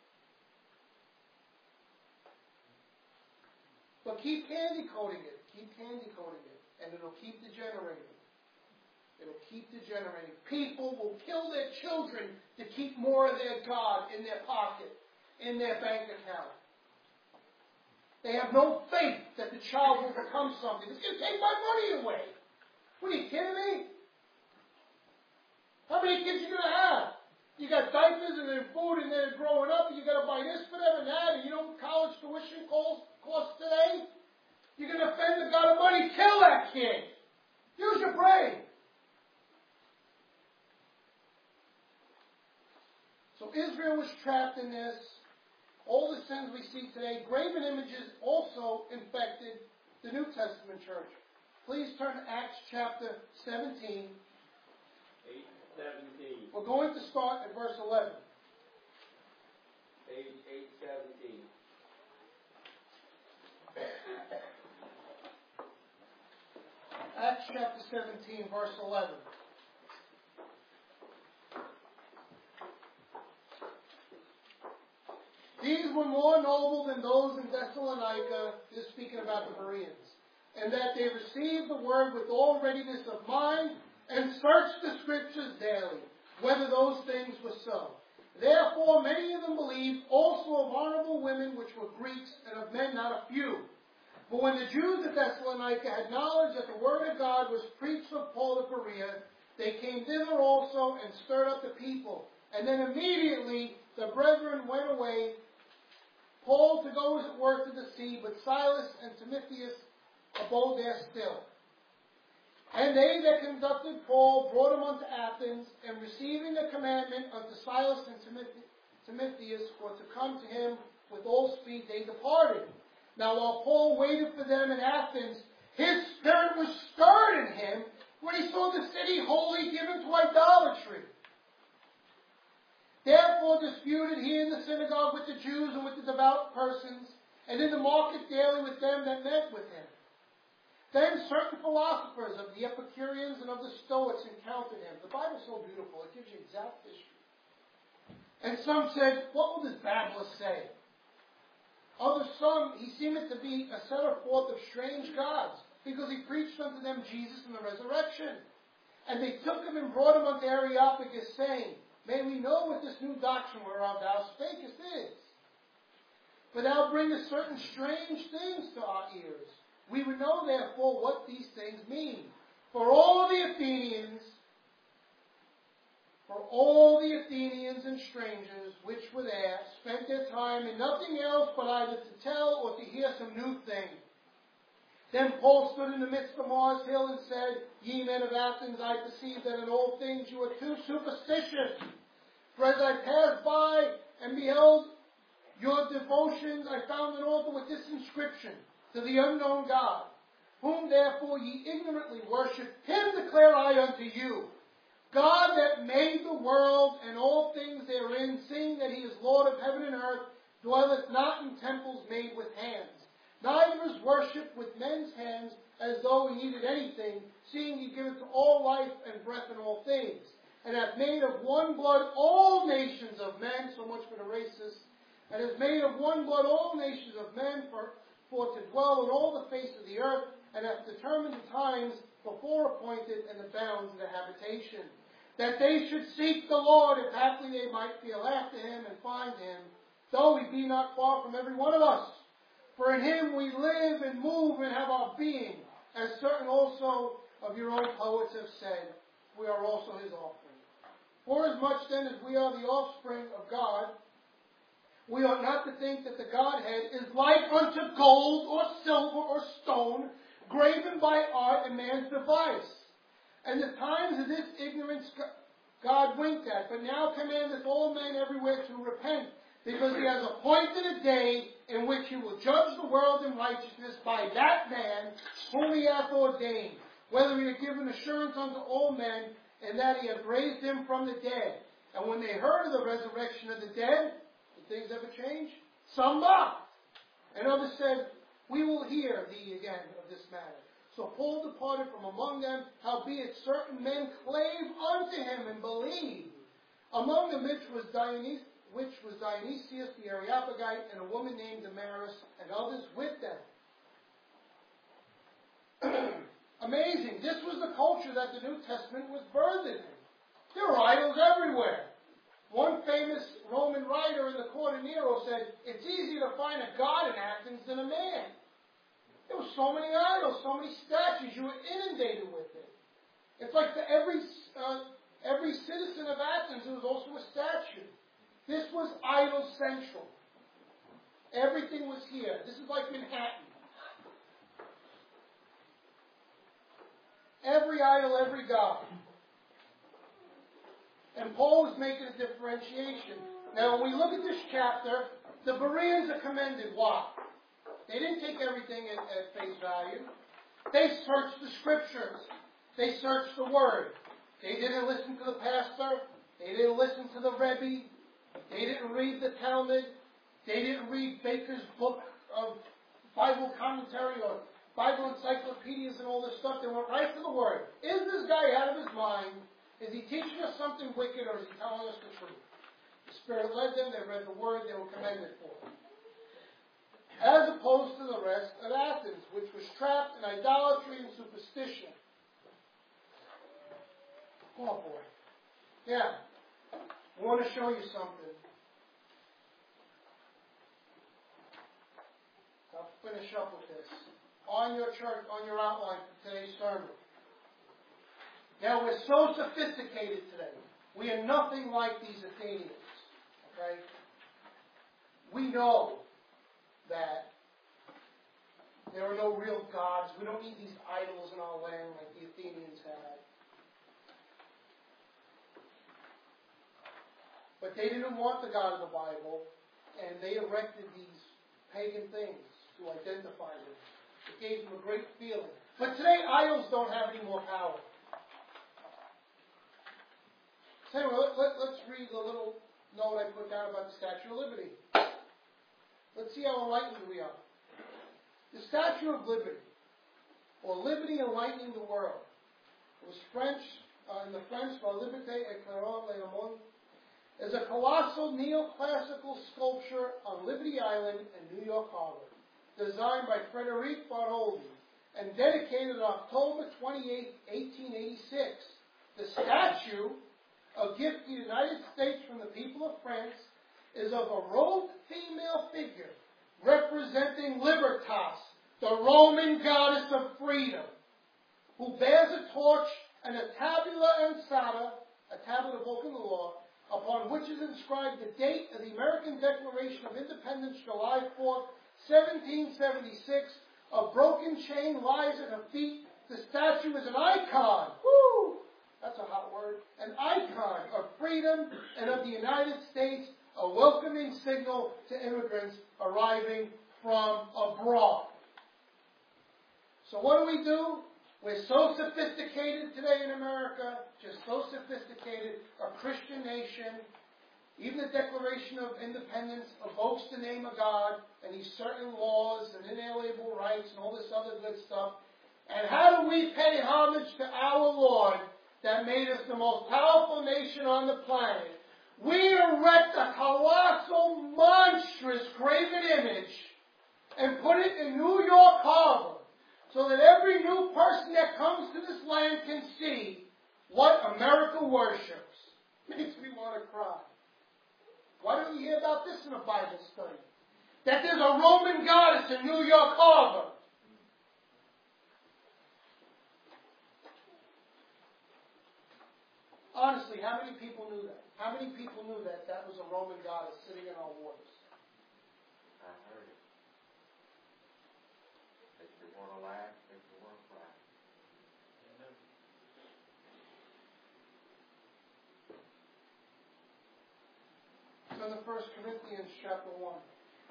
But keep candy coating it. Keep candy coating it. And it'll keep degenerating. It'll keep degenerating. People will kill their children to keep more of their God in their pocket, in their bank account. They have no faith that the child will become something. It's going to take my money away. What are you kidding me? How many kids are you going to have? You got diapers and then food and they're growing up and you got to buy this for them and that and you know college tuition costs cost today? You're going to offend the God of money. Kill that kid. Use your brain. So Israel was trapped in this. All the sins we see today, graven images also infected the New Testament church. Please turn to Acts chapter seventeen. eight seventeen. We're going to start at verse eleven. Page eight seventeen. Acts chapter seventeen, verse eleven. These were more noble than those in Thessalonica, this is speaking about the Bereans, and that they received the word with all readiness of mind, and searched the scriptures daily, whether those things were so. Therefore many of them believed, also of honorable women, which were Greeks, and of men not a few. But when the Jews at Thessalonica had knowledge that the word of God was preached of Paul of Berea, they came thither also, and stirred up the people. And then immediately the brethren went away, Paul to go as it were to the sea, but Silas and Timotheus abode there still. And they that conducted Paul brought him unto Athens, and receiving the commandment unto Silas and Timotheus for to come to him with all speed, they departed. Now while Paul waited for them in Athens, his spirit was stirred in him when he saw the city wholly given to idolatry. Therefore disputed he in the synagogue with the Jews and with the devout persons, and in the market daily with them that met with him. Then certain philosophers of the Epicureans and of the Stoics encountered him. The Bible is so beautiful, it gives you exact history. And some said, what will this babbler say? Others some, he seemeth to be a setter forth of strange gods, because he preached unto them Jesus and the resurrection. And they took him and brought him unto Areopagus, saying, may we know what this new doctrine whereof thou spakest is. For thou bringest certain strange things to our ears. We would know therefore what these things mean. For all the Athenians, for all the Athenians and strangers which were there spent their time in nothing else but either to tell or to hear some new thing. Then Paul stood in the midst of Mars Hill and said, ye men of Athens, I perceive that in all things you are too superstitious. For as I passed by and beheld your devotions, I found an altar with this inscription, to the unknown God, whom therefore ye ignorantly worship, him declare I unto you, God that made the world and all things therein, seeing that he is Lord of heaven and earth, dwelleth not in temples made with hands, Neither is worship with men's hands as though he needed anything, seeing he giveth to all life and breath and all things, and hath made of one blood all nations of men, so much for the racists, and has made of one blood all nations of men for, for to dwell on all the face of the earth, and hath determined the times before appointed and the bounds of the habitation, that they should seek the Lord, if haply they might feel after him and find him, though he be not far from every one of us. For in him we live and move and have our being, as certain also of your own poets have said, we are also his offspring. Forasmuch then as we are the offspring of God, we ought not to think that the Godhead is like unto gold or silver or stone, graven by art and man's device. And the times of this ignorance God winked at, but now commandeth all men everywhere to repent, because he has appointed a day in which he will judge the world in righteousness by that man whom he hath ordained, whether he hath given assurance unto all men, and that he hath raised him from the dead. And when they heard of the resurrection of the dead, did things ever change? Some mocked, and others said, we will hear thee again of this matter. So Paul departed from among them, howbeit certain men clave unto him and believed. Among them which was Dionysius, which was Dionysius the Areopagite, and a woman named Damaris, and others with them. Amazing. This was the culture that the New Testament was birthed in. There were idols everywhere. One famous Roman writer in the court of Nero said, it's easier to find a god in Athens than a man. There were so many idols, so many statues, you were inundated with it. It's like for every, uh, every citizen of Athens, there was also a statue. This was idol central. Everything was here. This is like Manhattan. Every idol, every god. And Paul was making a differentiation. Now, when we look at this chapter, the Bereans are commended. Why? They didn't take everything at, at face value. They searched the scriptures. They searched the word. They didn't listen to the pastor. They didn't listen to the Rebbe. They didn't read the Talmud. They didn't read Baker's book of Bible commentary or Bible encyclopedias and all this stuff. They went right to the word. Is this guy out of his mind? Is he teaching us something wicked, or is he telling us the truth? The Spirit led them. They read the word. They were commended for it. As opposed to the rest of Athens, which was trapped in idolatry and superstition. Oh boy. Yeah. I want to show you something. I'll finish up with this. On your church, on your outline for today's sermon. Now, we're so sophisticated today. We are nothing like these Athenians. Okay? We know that there are no real gods. We don't need these idols in our land like the Athenians had. But they didn't want the God of the Bible, and they erected these pagan things to identify them. It gave them a great feeling. But today, idols don't have any more power. So anyway, let, let, let's read the little note I put down about the Statue of Liberty. Let's see how enlightened we are. The Statue of Liberty, or Liberty Enlightening the World, it was French, uh, in the French, La Liberté éclairant le monde, is a colossal neoclassical sculpture on Liberty Island in New York Harbor, designed by Frederic Bartholdi and dedicated on October twenty-eighth, eighteen eighty-six. The statue, a gift to the United States from the people of France, is of a robed female figure representing Libertas, the Roman goddess of freedom, who bears a torch and a tabula ansata, a tablet of book in the law, upon which is inscribed the date of the American Declaration of Independence, July fourth, seventeen seventy-six. A broken chain lies at her feet. The statue is an icon. Woo! That's a hot word. An icon of freedom and of the United States, a welcoming signal to immigrants arriving from abroad. So what do we do? We're so sophisticated today in America, just so sophisticated, a Christian nation, Even the Declaration of Independence evokes the name of God and these certain laws and inalienable rights and all this other good stuff. And how do we pay homage to our Lord that made us the most powerful nation on the planet? We erect a colossal, monstrous, graven image and put it in New York Harbor so that every new person that comes to this land can see what America worships. Makes me want to cry. Why don't you hear about this in a Bible study? That there's a Roman goddess in New York Harbor. Honestly, how many people knew that? How many people knew that that was a Roman goddess sitting in our waters? I heard it. If you want to laugh, if you want to cry. Turn to First Corinthians chapter one.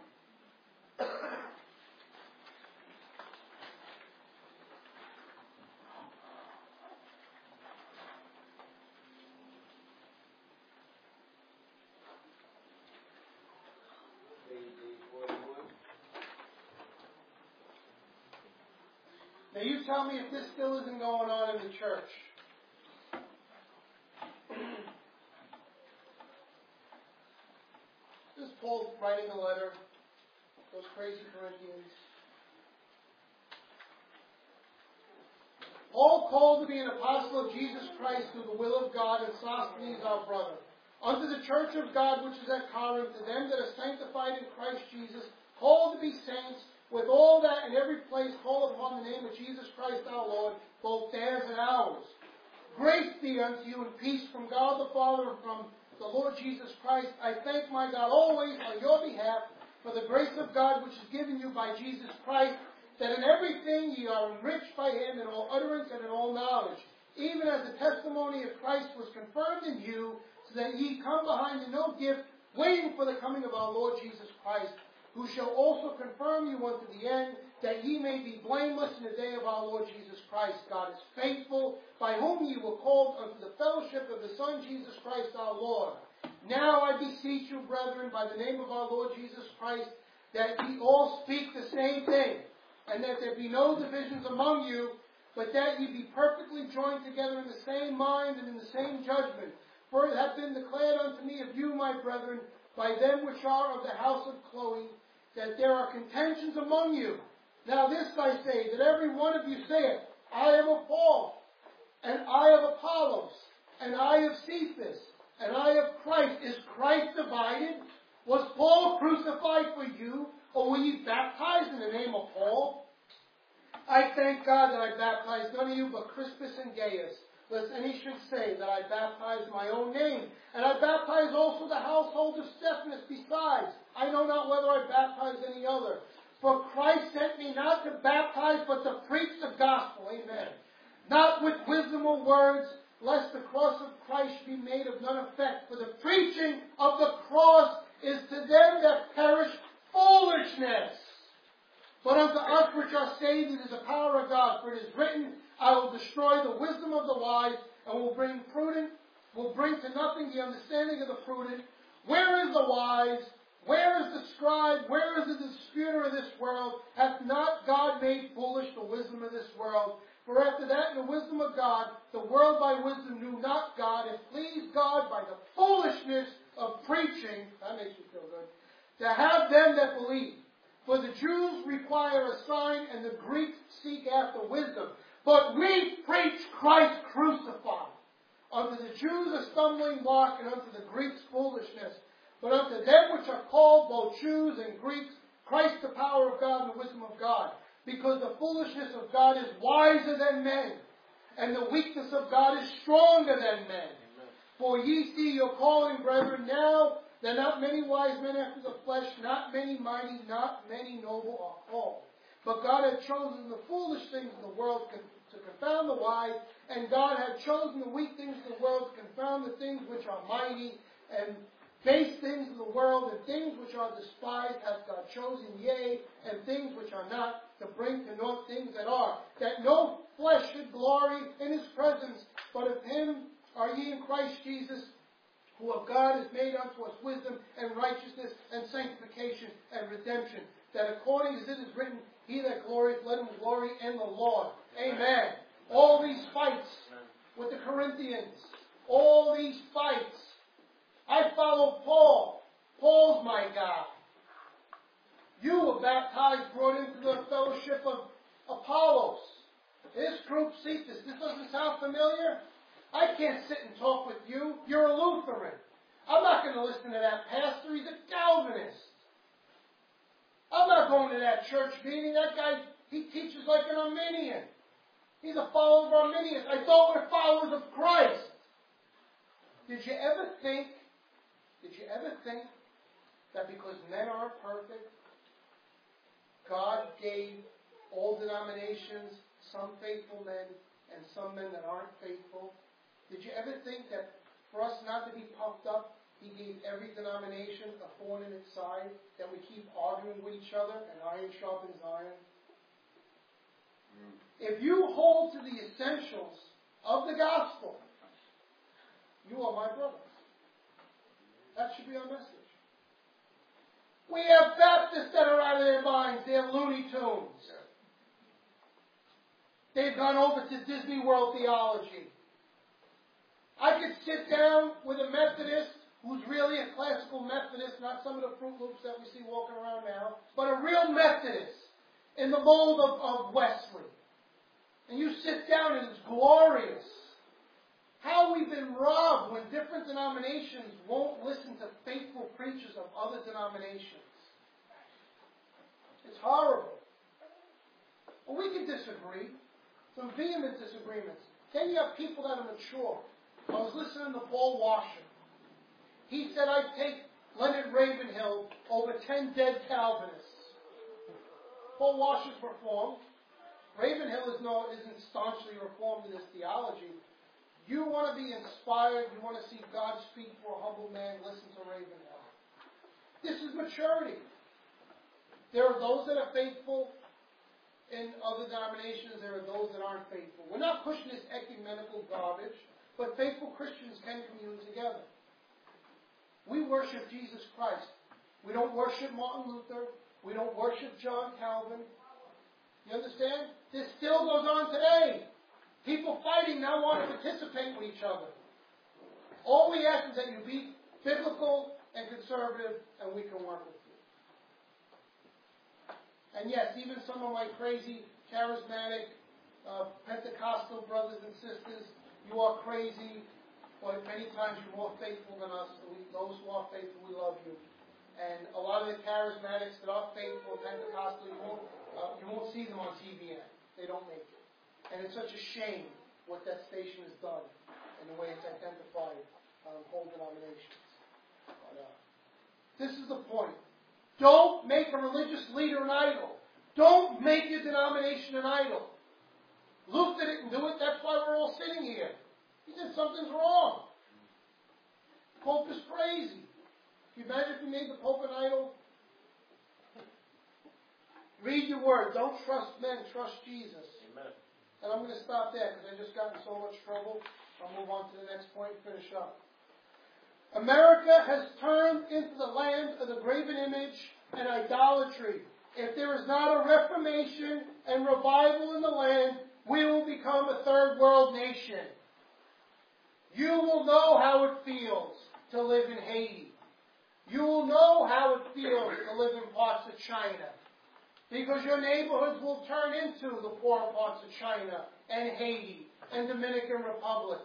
Now you tell me if this still isn't going on in the church. This is Paul writing a letter, those crazy Corinthians. Paul, called to be an apostle of Jesus Christ through the will of God, and Sosthenes our brother, unto the church of God which is at Corinth, to them that are sanctified in Christ Jesus, called to be saints, with all that in every place call upon the name of Jesus Christ our Lord, both theirs and ours. Grace be unto you and peace from God the Father and from the Lord Jesus Christ. I thank my God always on your behalf for the grace of God which is given you by Jesus Christ, that in everything ye are enriched by him in all utterance and in all knowledge, even as the testimony of Christ was confirmed in you, so that ye come behind in no gift, waiting for the coming of our Lord Jesus Christ, who shall also confirm you unto the end, that ye may be blameless in the day of our Lord Jesus Christ. God is faithful, by whom ye were called unto the fellowship of the Son Jesus Christ our Lord. Now I beseech you, brethren, by the name of our Lord Jesus Christ, that ye all speak the same thing, and that there be no divisions among you, but that ye be perfectly joined together in the same mind and in the same judgment. For it hath been declared unto me of you, my brethren, by them which are of the house of Chloe, that there are contentions among you. Now this I say, that every one of you saith, I am of Paul, and I of Apollos, and I of Cephas, and I of Christ. Is Christ divided? Was Paul crucified for you, or were ye baptized in the name of Paul? I thank God that I baptized none of you but Crispus and Gaius, lest any should say that I baptized my own name. And I baptized also the household of Stephanas besides. I know not whether I baptized any other. For Christ sent me not to baptize, but to preach the gospel. Amen. Not with wisdom or words, lest the cross of Christ be made of none effect. For the preaching of the cross is to them that perish foolishness. But unto us which are saved it is the power of God. For it is written, I will destroy the wisdom of the wise, and will bring prudent, will bring to nothing the understanding of the prudent. Where is the wise? Where is the scribe? Where is the disputer of this world? Hath not God made foolish the wisdom of this world? For after that, in the wisdom of God, the world by wisdom knew not God, and pleased God by the foolishness of preaching. That makes me feel good. To have them that believe. For the Jews require a sign, and the Greeks seek after wisdom. But we preach Christ crucified. Unto the Jews a stumbling block, and unto the Greeks foolishness. But unto them which are called, both Jews and Greeks, Christ the power of God and the wisdom of God. Because the foolishness of God is wiser than men, and the weakness of God is stronger than men. Amen. For ye see your calling, brethren, now there are not many wise men after the flesh, not many mighty, not many noble are called. But God had chosen the foolish things of the world to confound the wise, and God had chosen the weak things of the world to confound the things which are mighty, and base things of the world, and things which are despised hath God chosen, yea, and things which are not, to bring to naught things that are, that no flesh should glory in his presence. But of him are ye in Christ Jesus, who of God has made unto us wisdom and righteousness and sanctification and redemption, that according as it is written, he that glories, let him glory in the Lord. Amen. All these fights with the Corinthians, all these fights. I follow Paul. Paul's my God. You were baptized, brought into the fellowship of Apollos. This group, Cephas, this doesn't sound familiar? I can't sit and talk with you. You're a Lutheran. I'm not going to listen to that pastor. He's a Calvinist. I'm not going to that church meeting. That guy, he teaches like an Arminian. He's a follower of Arminius. I thought we're followers of Christ. Did you ever think, did you ever think that because men aren't perfect, God gave all denominations some faithful men and some men that aren't faithful? Did you ever think that for us not to be puffed up, He gave every denomination a thorn in its side, that we keep arguing with each other and iron sharpens iron? Mm. If you hold to the essentials of the gospel, you are my brother. That should be our message. We have Baptists that are out of their minds. They're Looney Tunes. They've gone over to Disney World theology. I could sit down with a Methodist who's really a classical Methodist, not some of the Fruit Loops that we see walking around now, but a real Methodist in the mold of, of Wesley. And you sit down and it's glorious. How we've been robbed when different denominations won't listen to faithful preachers of other denominations. It's horrible. Well, we can disagree. Some vehement disagreements. Then you have people that are mature. I was listening to Paul Washer. He said, I'd take Leonard Ravenhill over ten dead Calvinists. Paul Washer's reformed. Ravenhill is no, isn't staunchly reformed in his theology. You want to be inspired, you want to see God speak for a humble man, listen to Ravenhill. This is maturity. There are those that are faithful in other denominations, there are those that aren't faithful. We're not pushing this ecumenical garbage, but faithful Christians can commune together. We worship Jesus Christ. We don't worship Martin Luther. We don't worship John Calvin. You understand? This still goes on today. People fighting now want to participate with each other. All we ask is that you be biblical and conservative, and we can work with you. And yes, even some of my crazy, charismatic, uh, Pentecostal brothers and sisters, you are crazy, but many times you're more faithful than us. And we, those who are faithful, we love you. And a lot of the charismatics that are faithful, Pentecostal, you won't, uh, you won't see them on T V N. They don't make it. And it's such a shame what that station has done and the way it's identified um, whole denominations. But, uh, this is the point. Don't make a religious leader an idol. Don't make your denomination an idol. Luther didn't do it. That's why we're all sitting here. He said something's wrong. The Pope is crazy. Can you imagine if he made the Pope an idol? Read your word. Don't trust men. Trust Jesus. Amen. And I'm going to stop there because I just got in so much trouble. I'll move on to the next point and finish up. America has turned into the land of the graven image and idolatry. If there is not a reformation and revival in the land, we will become a third world nation. You will know how it feels to live in Haiti. You will know how it feels to live in parts of China. Because your neighborhoods will turn into the poorer parts of China and Haiti and Dominican Republic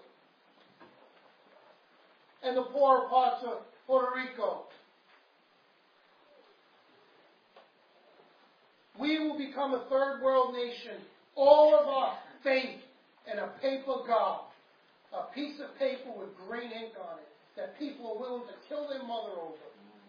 and the poorer parts of Puerto Rico. We will become a third world nation. All of our faith in a paper God, a piece of paper with green ink on it, that people are willing to kill their mother over.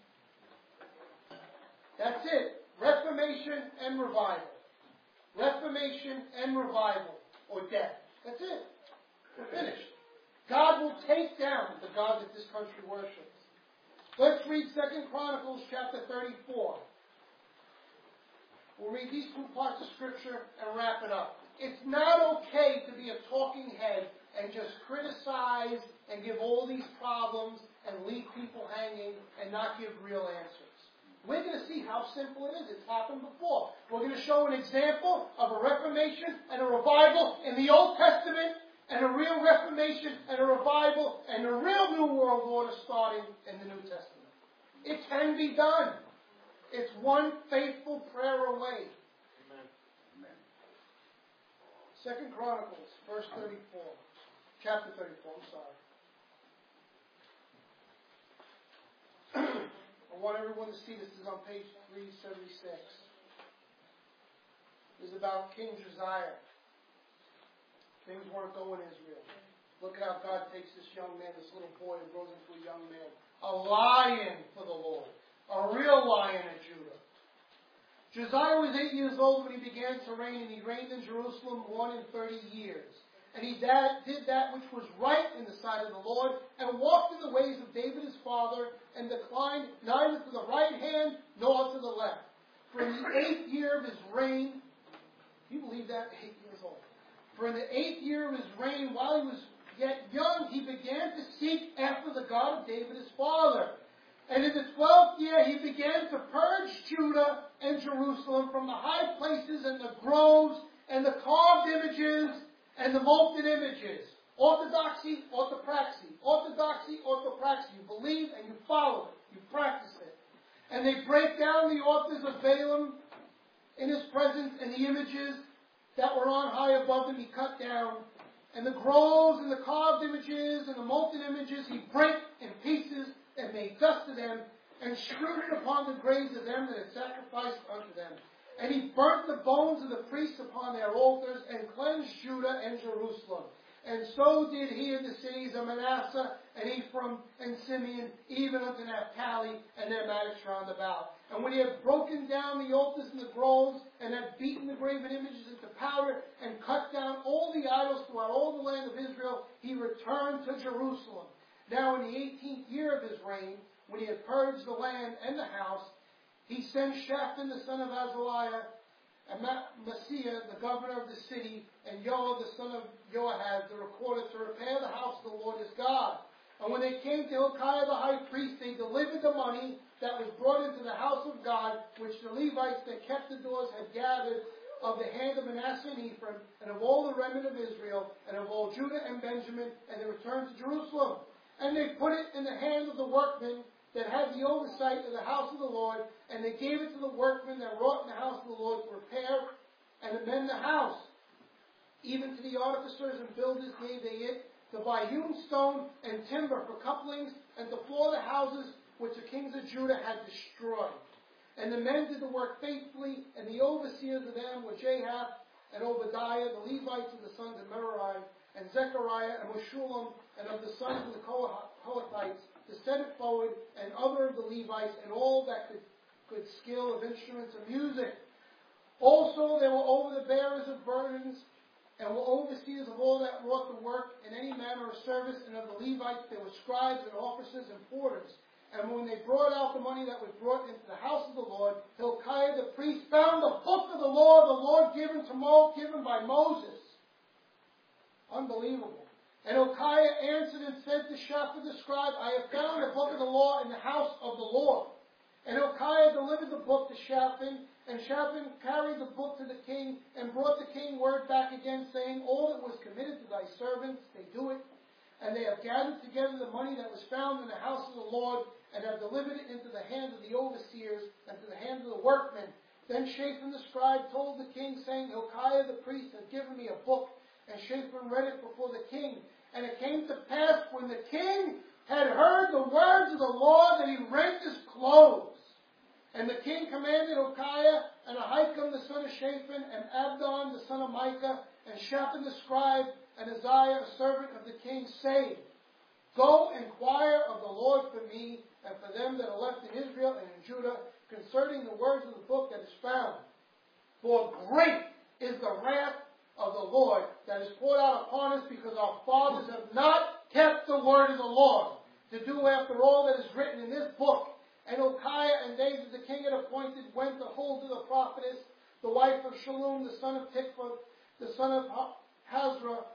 That's it. Reformation and revival. Reformation and revival. Or death. That's it. We're finished. God will take down the God that this country worships. Let's read Second Chronicles chapter thirty-four. We'll read these two parts of Scripture and wrap it up. It's not okay to be a talking head and just criticize and give all these problems and leave people hanging and not give real answers. We're going to see how simple it is. It's happened before. We're going to show an example of a reformation and a revival in the Old Testament, and a real reformation and a revival and a real New World Order starting in the New Testament. It can be done. It's one faithful prayer away. Amen. Amen. Second Chronicles, verse thirty-four. Chapter thirty-four, I'm sorry. I want everyone to see this. This is on page three seventy-six. This is about King Josiah. Things weren't going Israel. Look at how God takes this young man, this little boy, and grows into a young man. A lion for the Lord. A real lion of Judah. Josiah was eight years old when he began to reign, and he reigned in Jerusalem one and thirty years. And he did that which was right in the sight of the Lord, and walked in the ways of David his father, and declined neither to the right hand nor to the left. For in the eighth year of his reign, can you believe that? Eight years old. For in the eighth year of his reign, while he was yet young, he began to seek after the God of David his father. And in the twelfth year, he began to purge Judah and Jerusalem from the high places and the groves and the carved images and the molten images. Orthodoxy, orthopraxy. Orthodoxy, orthopraxy. You believe and you follow it. You practice it. And they break down the altars of Balaam in his presence, and the images that were on high above them he cut down. And the groves and the carved images and the molten images he brake in pieces and made dust of them, and strewed it upon the graves of them that had sacrificed unto them. And he burnt the bones of the priests upon their altars, and cleansed Judah and Jerusalem. And so did he in the cities of Manasseh, and Ephraim, and Simeon, even unto Naphtali, and their matters round about. And when he had broken down the altars and the groves, and had beaten the graven images into powder, and cut down all the idols throughout all the land of Israel, he returned to Jerusalem. Now in the eighteenth year of his reign, when he had purged the land and the house, he sent Shaphan the son of Azaliah, and Maaseiah the governor of the city, and Joel the son of Joahaz the recorder, to repair the house of the Lord his God. And when they came to Hilkiah the high priest, they delivered the money that was brought into the house of God, which the Levites that kept the doors had gathered of the hand of Manasseh and Ephraim, and of all the remnant of Israel, and of all Judah and Benjamin, and they returned to Jerusalem. And they put it in the hand of the workmen that had the oversight of the house of the Lord, and they gave it to the workmen that wrought in the house of the Lord to repair and amend the house. Even to the artificers and builders gave they it, to buy hewn stone and timber for couplings, and to floor the houses which the kings of Judah had destroyed. And the men did the work faithfully, and the overseers of them were Jahath and Obadiah, the Levites of the sons of Merari, and Zechariah and Meshullam, and of the sons of the Kohathites, to set it forward, and other of the Levites, and all that could, could skill of instruments of music. Also there were over the bearers of burdens, and were overseers of all that wrought the work in any manner of service, and of the Levites there were scribes and officers and porters. And when they brought out the money that was brought into the house of the Lord, Hilkiah the priest found the book of the law, the Lord given to Mo, given by Moses. Unbelievable. And Hilkiah answered and said to Shaphan the scribe, I have found the book of the law in the house of the Lord. And Hilkiah delivered the book to Shaphan, and Shaphan carried the book to the king, and brought the king word back again, saying, all that was committed to thy servants, they do it. And they have gathered together the money that was found in the house of the Lord, and have delivered it into the hand of the overseers, and to the hand of the workmen. Then Shaphan the scribe told the king, saying, Hilkiah the priest has given me a book. And Shaphan read it before the king. And it came to pass, when the king had heard the words of the law, that he rent his clothes. And the king commanded Hilkiah, and Ahikam the son of Shaphan, and Abdon the son of Micah, and Shaphan the scribe, and Isaiah a servant of the king, saying, Go inquire of the Lord for me, and for them that are left in Israel and in Judah, concerning the words of the book that is found. For great is the wrath of the Lord that is poured out upon us, because our fathers have not kept the word of the Lord, to do after all that is written in this book. And Hilkiah and they that the king had appointed went to hold to the prophetess, the wife of Shallum, the son of Tikva, the son of Hazra,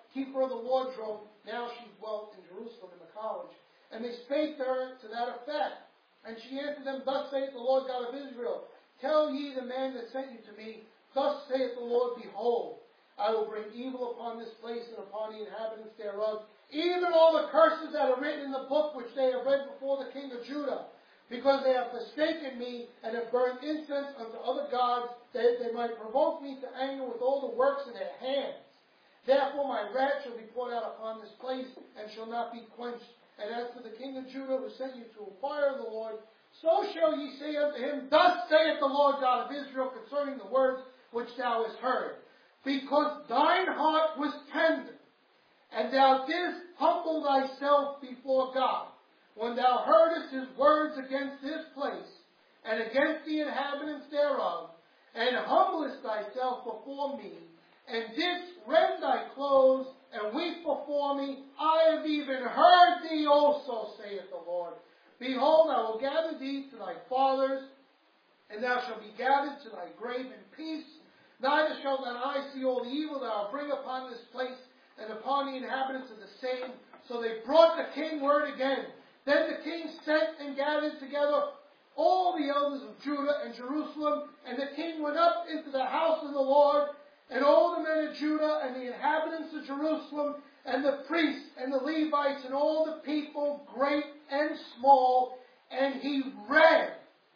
keeper of the wardrobe. Now she dwelt in Jerusalem in the college. And they spake to her to that effect. And she answered them, Thus saith the Lord God of Israel, Tell ye the man that sent you to me, Thus saith the Lord, Behold, I will bring evil upon this place and upon the inhabitants thereof, even all the curses that are written in the book which they have read before the king of Judah, because they have forsaken me and have burned incense unto other gods, that they might provoke me to anger with all the works of their hands. Therefore my wrath shall be poured out upon this place, and shall not be quenched. And as for the king of Judah who sent you to inquire of the Lord, so shall ye say unto him, Thus saith the Lord God of Israel concerning the words which thou hast heard. Because thine heart was tender, and thou didst humble thyself before God, when thou heardest his words against this place, and against the inhabitants thereof, and humblest thyself before me, and didst rend thy clothes, and weep before me, I have even heard thee also, saith the Lord. Behold, I will gather thee to thy fathers, and thou shalt be gathered to thy grave in peace. Neither shall thine eye see all the evil that I will bring upon this place, and upon the inhabitants of the same. So they brought the king word again. Then the king sent and gathered together all the elders of Judah and Jerusalem, and the king went up into the house of the Lord, and all the men of Judah and the inhabitants of Jerusalem, and the priests and the Levites and all the people, great and small, and he read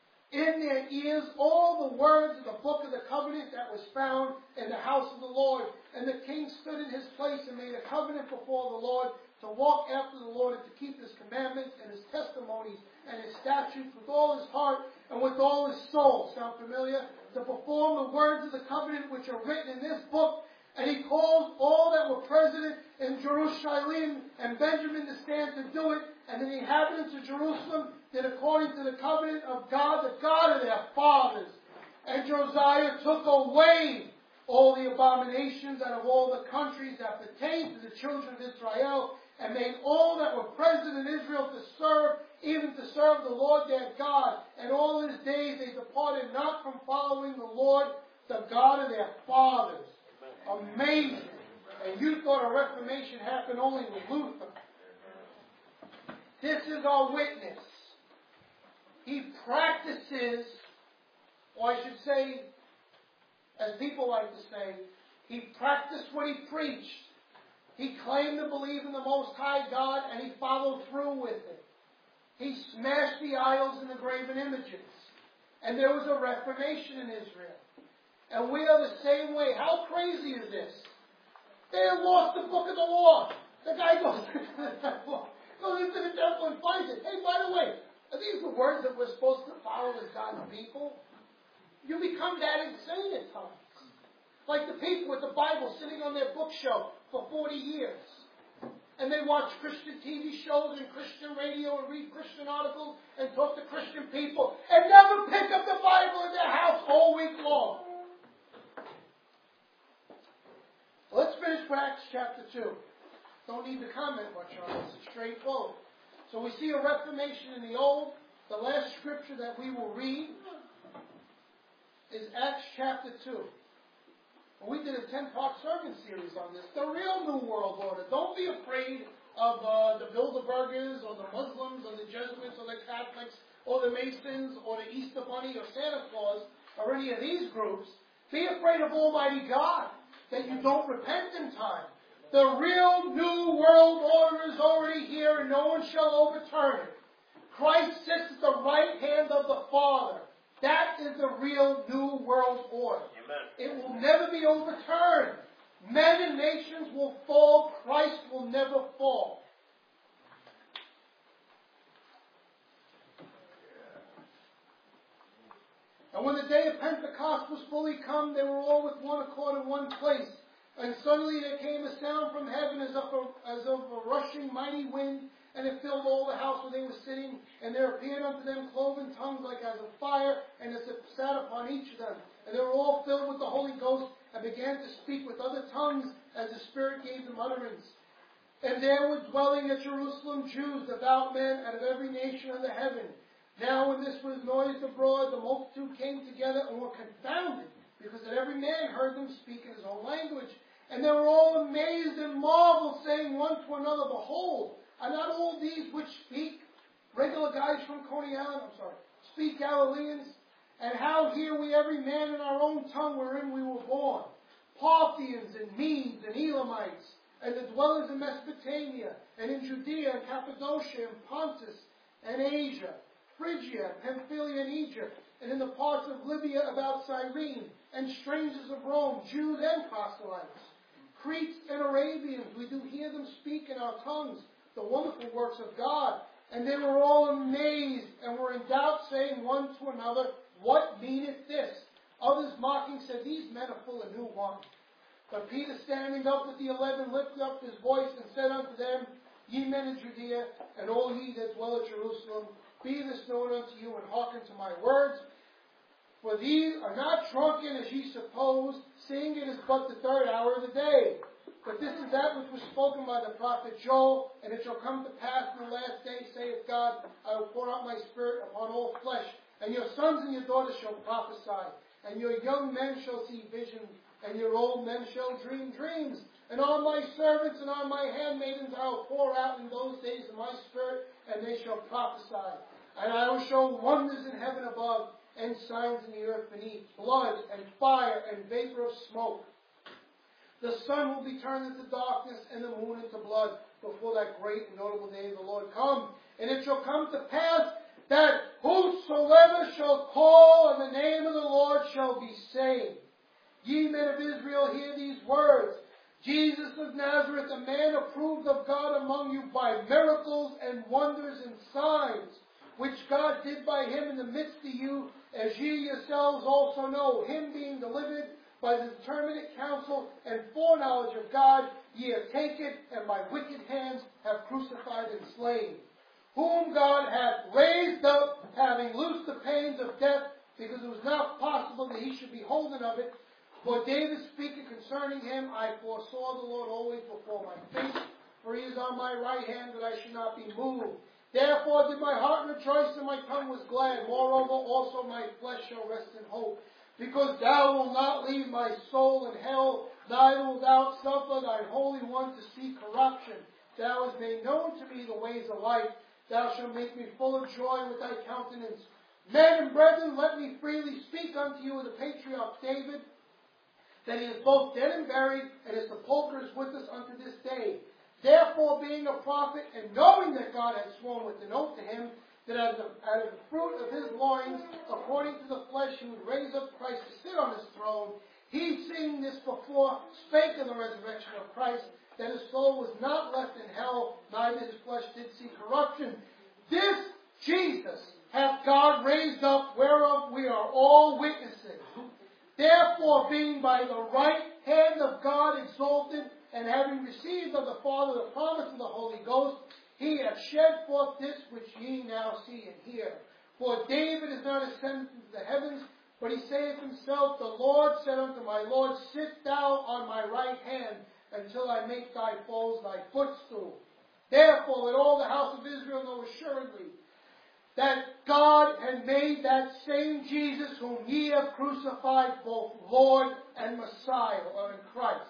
in their ears all the words of the book of the covenant that was found in the house of the Lord. And the king stood in his place and made a covenant before the Lord to walk after the Lord and to keep his commandments and his testimonies and his statutes with all his heart and with all his soul. Sound familiar? To perform the words of the covenant which are written in this book. And he called all that were present in Jerusalem and Benjamin to stand to do it. And the inhabitants of Jerusalem did according to the covenant of God, the God of their fathers. And Josiah took away all the abominations out of all the countries that pertained to the children of Israel, and made all that were present in Israel to serve, even to serve the Lord their God. And all his days they departed not from following the Lord, the God of their fathers. Amazing. And you thought a Reformation happened only with Luther. This is our witness. He practices, or I should say, as people like to say, he practiced what he preached. He claimed to believe in the Most High God, and he followed through with it. He smashed the idols and the graven images. And there was a Reformation in Israel. And we are the same way. How crazy is this? They have lost the book of the law. The guy goes into the temple, goes into the temple and finds it. Hey, by the way, are these the words that we're supposed to follow as God's people? You become that insane at times. Like the people with the Bible sitting on their bookshelf for forty years. And they watch Christian T V shows and Christian radio and read Christian articles and talk to Christian people and never pick up the Bible in their house all week long. Let's finish with Acts chapter two. Don't need to comment much on this. It's straightforward. So we see a Reformation in the Old. The last scripture that we will read is Acts chapter two. We did a ten-part sermon series on this. The real New World Order. Don't be afraid of uh, the Bilderbergers or the Muslims or the Jesuits or the Catholics or the Masons or the Easter Bunny or Santa Claus or any of these groups. Be afraid of Almighty God, that you don't repent in time. The real New World Order is already here and no one shall overturn it. Christ sits at the right hand of the Father. That is the real New World Order. Amen. It will never be overturned. Men and nations will fall. Christ will never fall. And when the day of Pentecost was fully come, they were all with one accord in one place. And suddenly there came a sound from heaven as of a, as of a rushing mighty wind, and it filled all the house where they were sitting. And there appeared unto them cloven tongues like as of fire, and as it sat upon each of them. And they were all filled with the Holy Ghost, and began to speak with other tongues, as the Spirit gave them utterance. And there were dwelling at Jerusalem Jews, devout men, out of every nation under heaven. Now when this was noised abroad, the multitude came together and were confounded, because that every man heard them speak in his own language. And they were all amazed and marveled, saying one to another, Behold, are not all these which speak regular guys from Coney Island, I'm sorry, speak Galileans? And how hear we every man in our own tongue wherein we were born? Parthians and Medes and Elamites, and the dwellers in Mesopotamia, and in Judea and Cappadocia and Pontus and Asia, Phrygia, Pamphylia and Egypt, and in the parts of Libya about Cyrene, and strangers of Rome, Jews and proselytes, Cretes and Arabians, we do hear them speak in our tongues the wonderful works of God. And they were all amazed, and were in doubt, saying one to another, What meaneth this? Others mocking said, These men are full of new wine. But Peter, standing up with the eleven, lifted up his voice and said unto them, Ye men of Judea, and all ye that dwell at Jerusalem, be this known unto you, and hearken to my words. For these are not drunken as ye suppose, seeing it is but the third hour of the day. But this is that which was spoken by the prophet Joel, and it shall come to pass in the last day, saith God, I will pour out my spirit upon all flesh, and your sons and your daughters shall prophesy, and your young men shall see visions, and your old men shall dream dreams. And on my servants and on my handmaidens I will pour out in those days of my spirit, and they shall prophesy. And I will show wonders in heaven above, and signs in the earth beneath, blood and fire and vapor of smoke. The sun will be turned into darkness, and the moon into blood, before that great and notable day of the Lord come. And it shall come to pass that whosoever shall call on the name of the Lord shall be saved. Ye men of Israel, hear these words. Jesus of Nazareth, a man approved of God among you by miracles and wonders and signs, which God did by him in the midst of you, as ye yourselves also know, him being delivered by the determinate counsel and foreknowledge of God, ye have taken, and by wicked hands have crucified and slain, whom God hath raised up, having loosed the pains of death, because it was not possible that he should be holden of it. For David speaking concerning him, I foresaw the Lord always before my face, for he is on my right hand, that I should not be moved. Therefore did my heart rejoice, and my tongue was glad. Moreover also my flesh shall rest in hope. Because thou wilt not leave my soul in hell, neither wilt thou suffer thine Holy One to see corruption. Thou hast made known to me the ways of life. Thou shalt make me full of joy with thy countenance. Men and brethren, let me freely speak unto you of the patriarch David, that he is both dead and buried, and his sepulchre is with us unto this day. Therefore, being a prophet, and knowing that God had sworn with an oath to him, that out of, the, out of the fruit of his loins, according to the flesh, he would raise up Christ to sit on his throne, he, seeing this before, spake of the resurrection of Christ, that his soul was not left in hell, neither his flesh did see corruption. This Jesus hath God raised up, whereof we are all witnesses. Therefore, being by the right hand of God exalted, and having received of the Father the promise of the Holy Ghost, he hath shed forth this which ye now see and hear. For David is not ascended into the heavens, but he saith himself, The Lord said unto my Lord, Sit thou on my right hand, until I make thy foes thy footstool. Therefore let all the house of Israel know assuredly, that God had made that same Jesus whom ye have crucified both Lord and Messiah, or in Christ.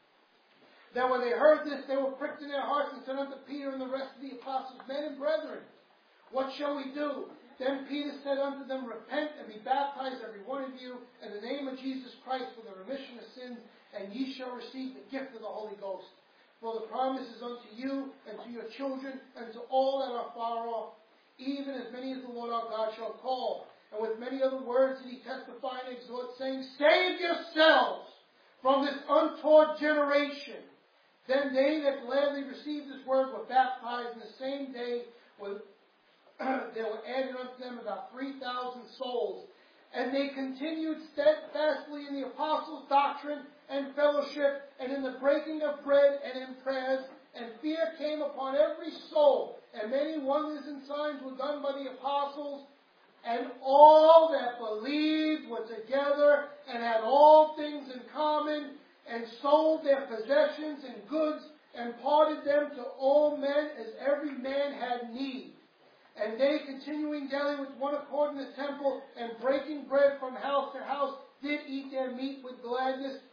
Then when they heard this, they were pricked in their hearts, and said unto Peter and the rest of the apostles, Men and brethren, what shall we do? Then Peter said unto them, Repent and be baptized every one of you in the name of Jesus Christ for the remission of sins, and ye shall receive the gift of the Holy Ghost. For the promise is unto you, and to your children, and to all that are far off, even as many as the Lord our God shall call. And with many other words did he testify and exhort, saying, Save yourselves from this untaught generation. Then they that gladly received his word were baptized, and the same day was, there were added unto them about three thousand souls. And they continued steadfastly in the apostles' doctrine and fellowship, and in the breaking of bread and in prayers. And fear came upon every soul, and many wonders and signs were done by the apostles. And all that believed were together, and had all things in common, and sold their possessions and goods, and parted them to all men as every man had need. And they, continuing daily with one accord in the temple, and breaking bread from house to house, did eat their meat with gladness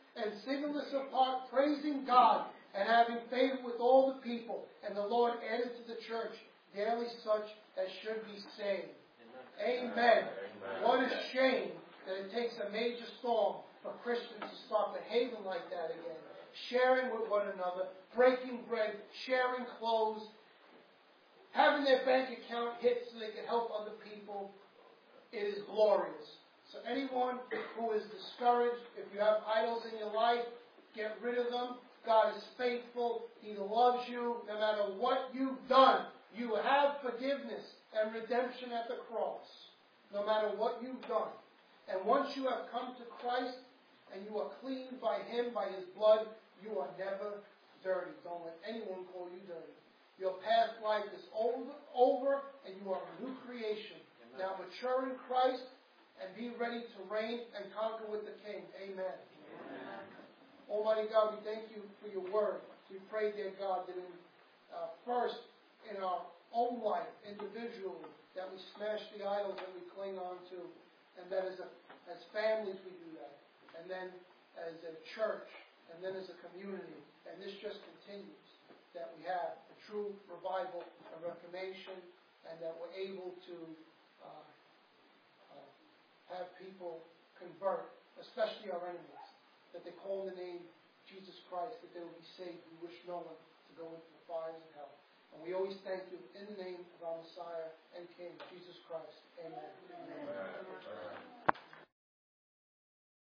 and singleness of heart, praising God and having favor with all the people. And the Lord added to the church daily such as should be saved. Amen. Amen. What a shame that it takes a major storm for Christians to start behaving like that again. Sharing with one another, breaking bread, sharing clothes, having their bank account hit so they can help other people. It is glorious. So anyone who is discouraged, if you have idols in your life, get rid of them. God is faithful. He loves you no matter what you've done. You have forgiveness and redemption at the cross, no matter what you've done. And once you have come to Christ and you are cleaned by Him, by His blood, you are never dirty. Don't let anyone call you dirty. Your past life is over, over and you are a new creation. Amen. Now mature in Christ and be ready to reign and conquer with the King. Amen. Amen. Almighty God, we thank you for your word. We pray, dear God, that in, uh, first in our own life, individually, that we smash the idols that we cling on to, and that as, a, as families we do that, and then as a church, and then as a community, and this just continues, that we have a true revival, a reformation, and that we're able to uh, uh, have people convert, especially our enemies, that they call in the name of Jesus Christ, that they will be saved. We wish no one to go into the fires of hell. And we always thank you in the name of our Messiah and King, Jesus Christ. Amen. Amen.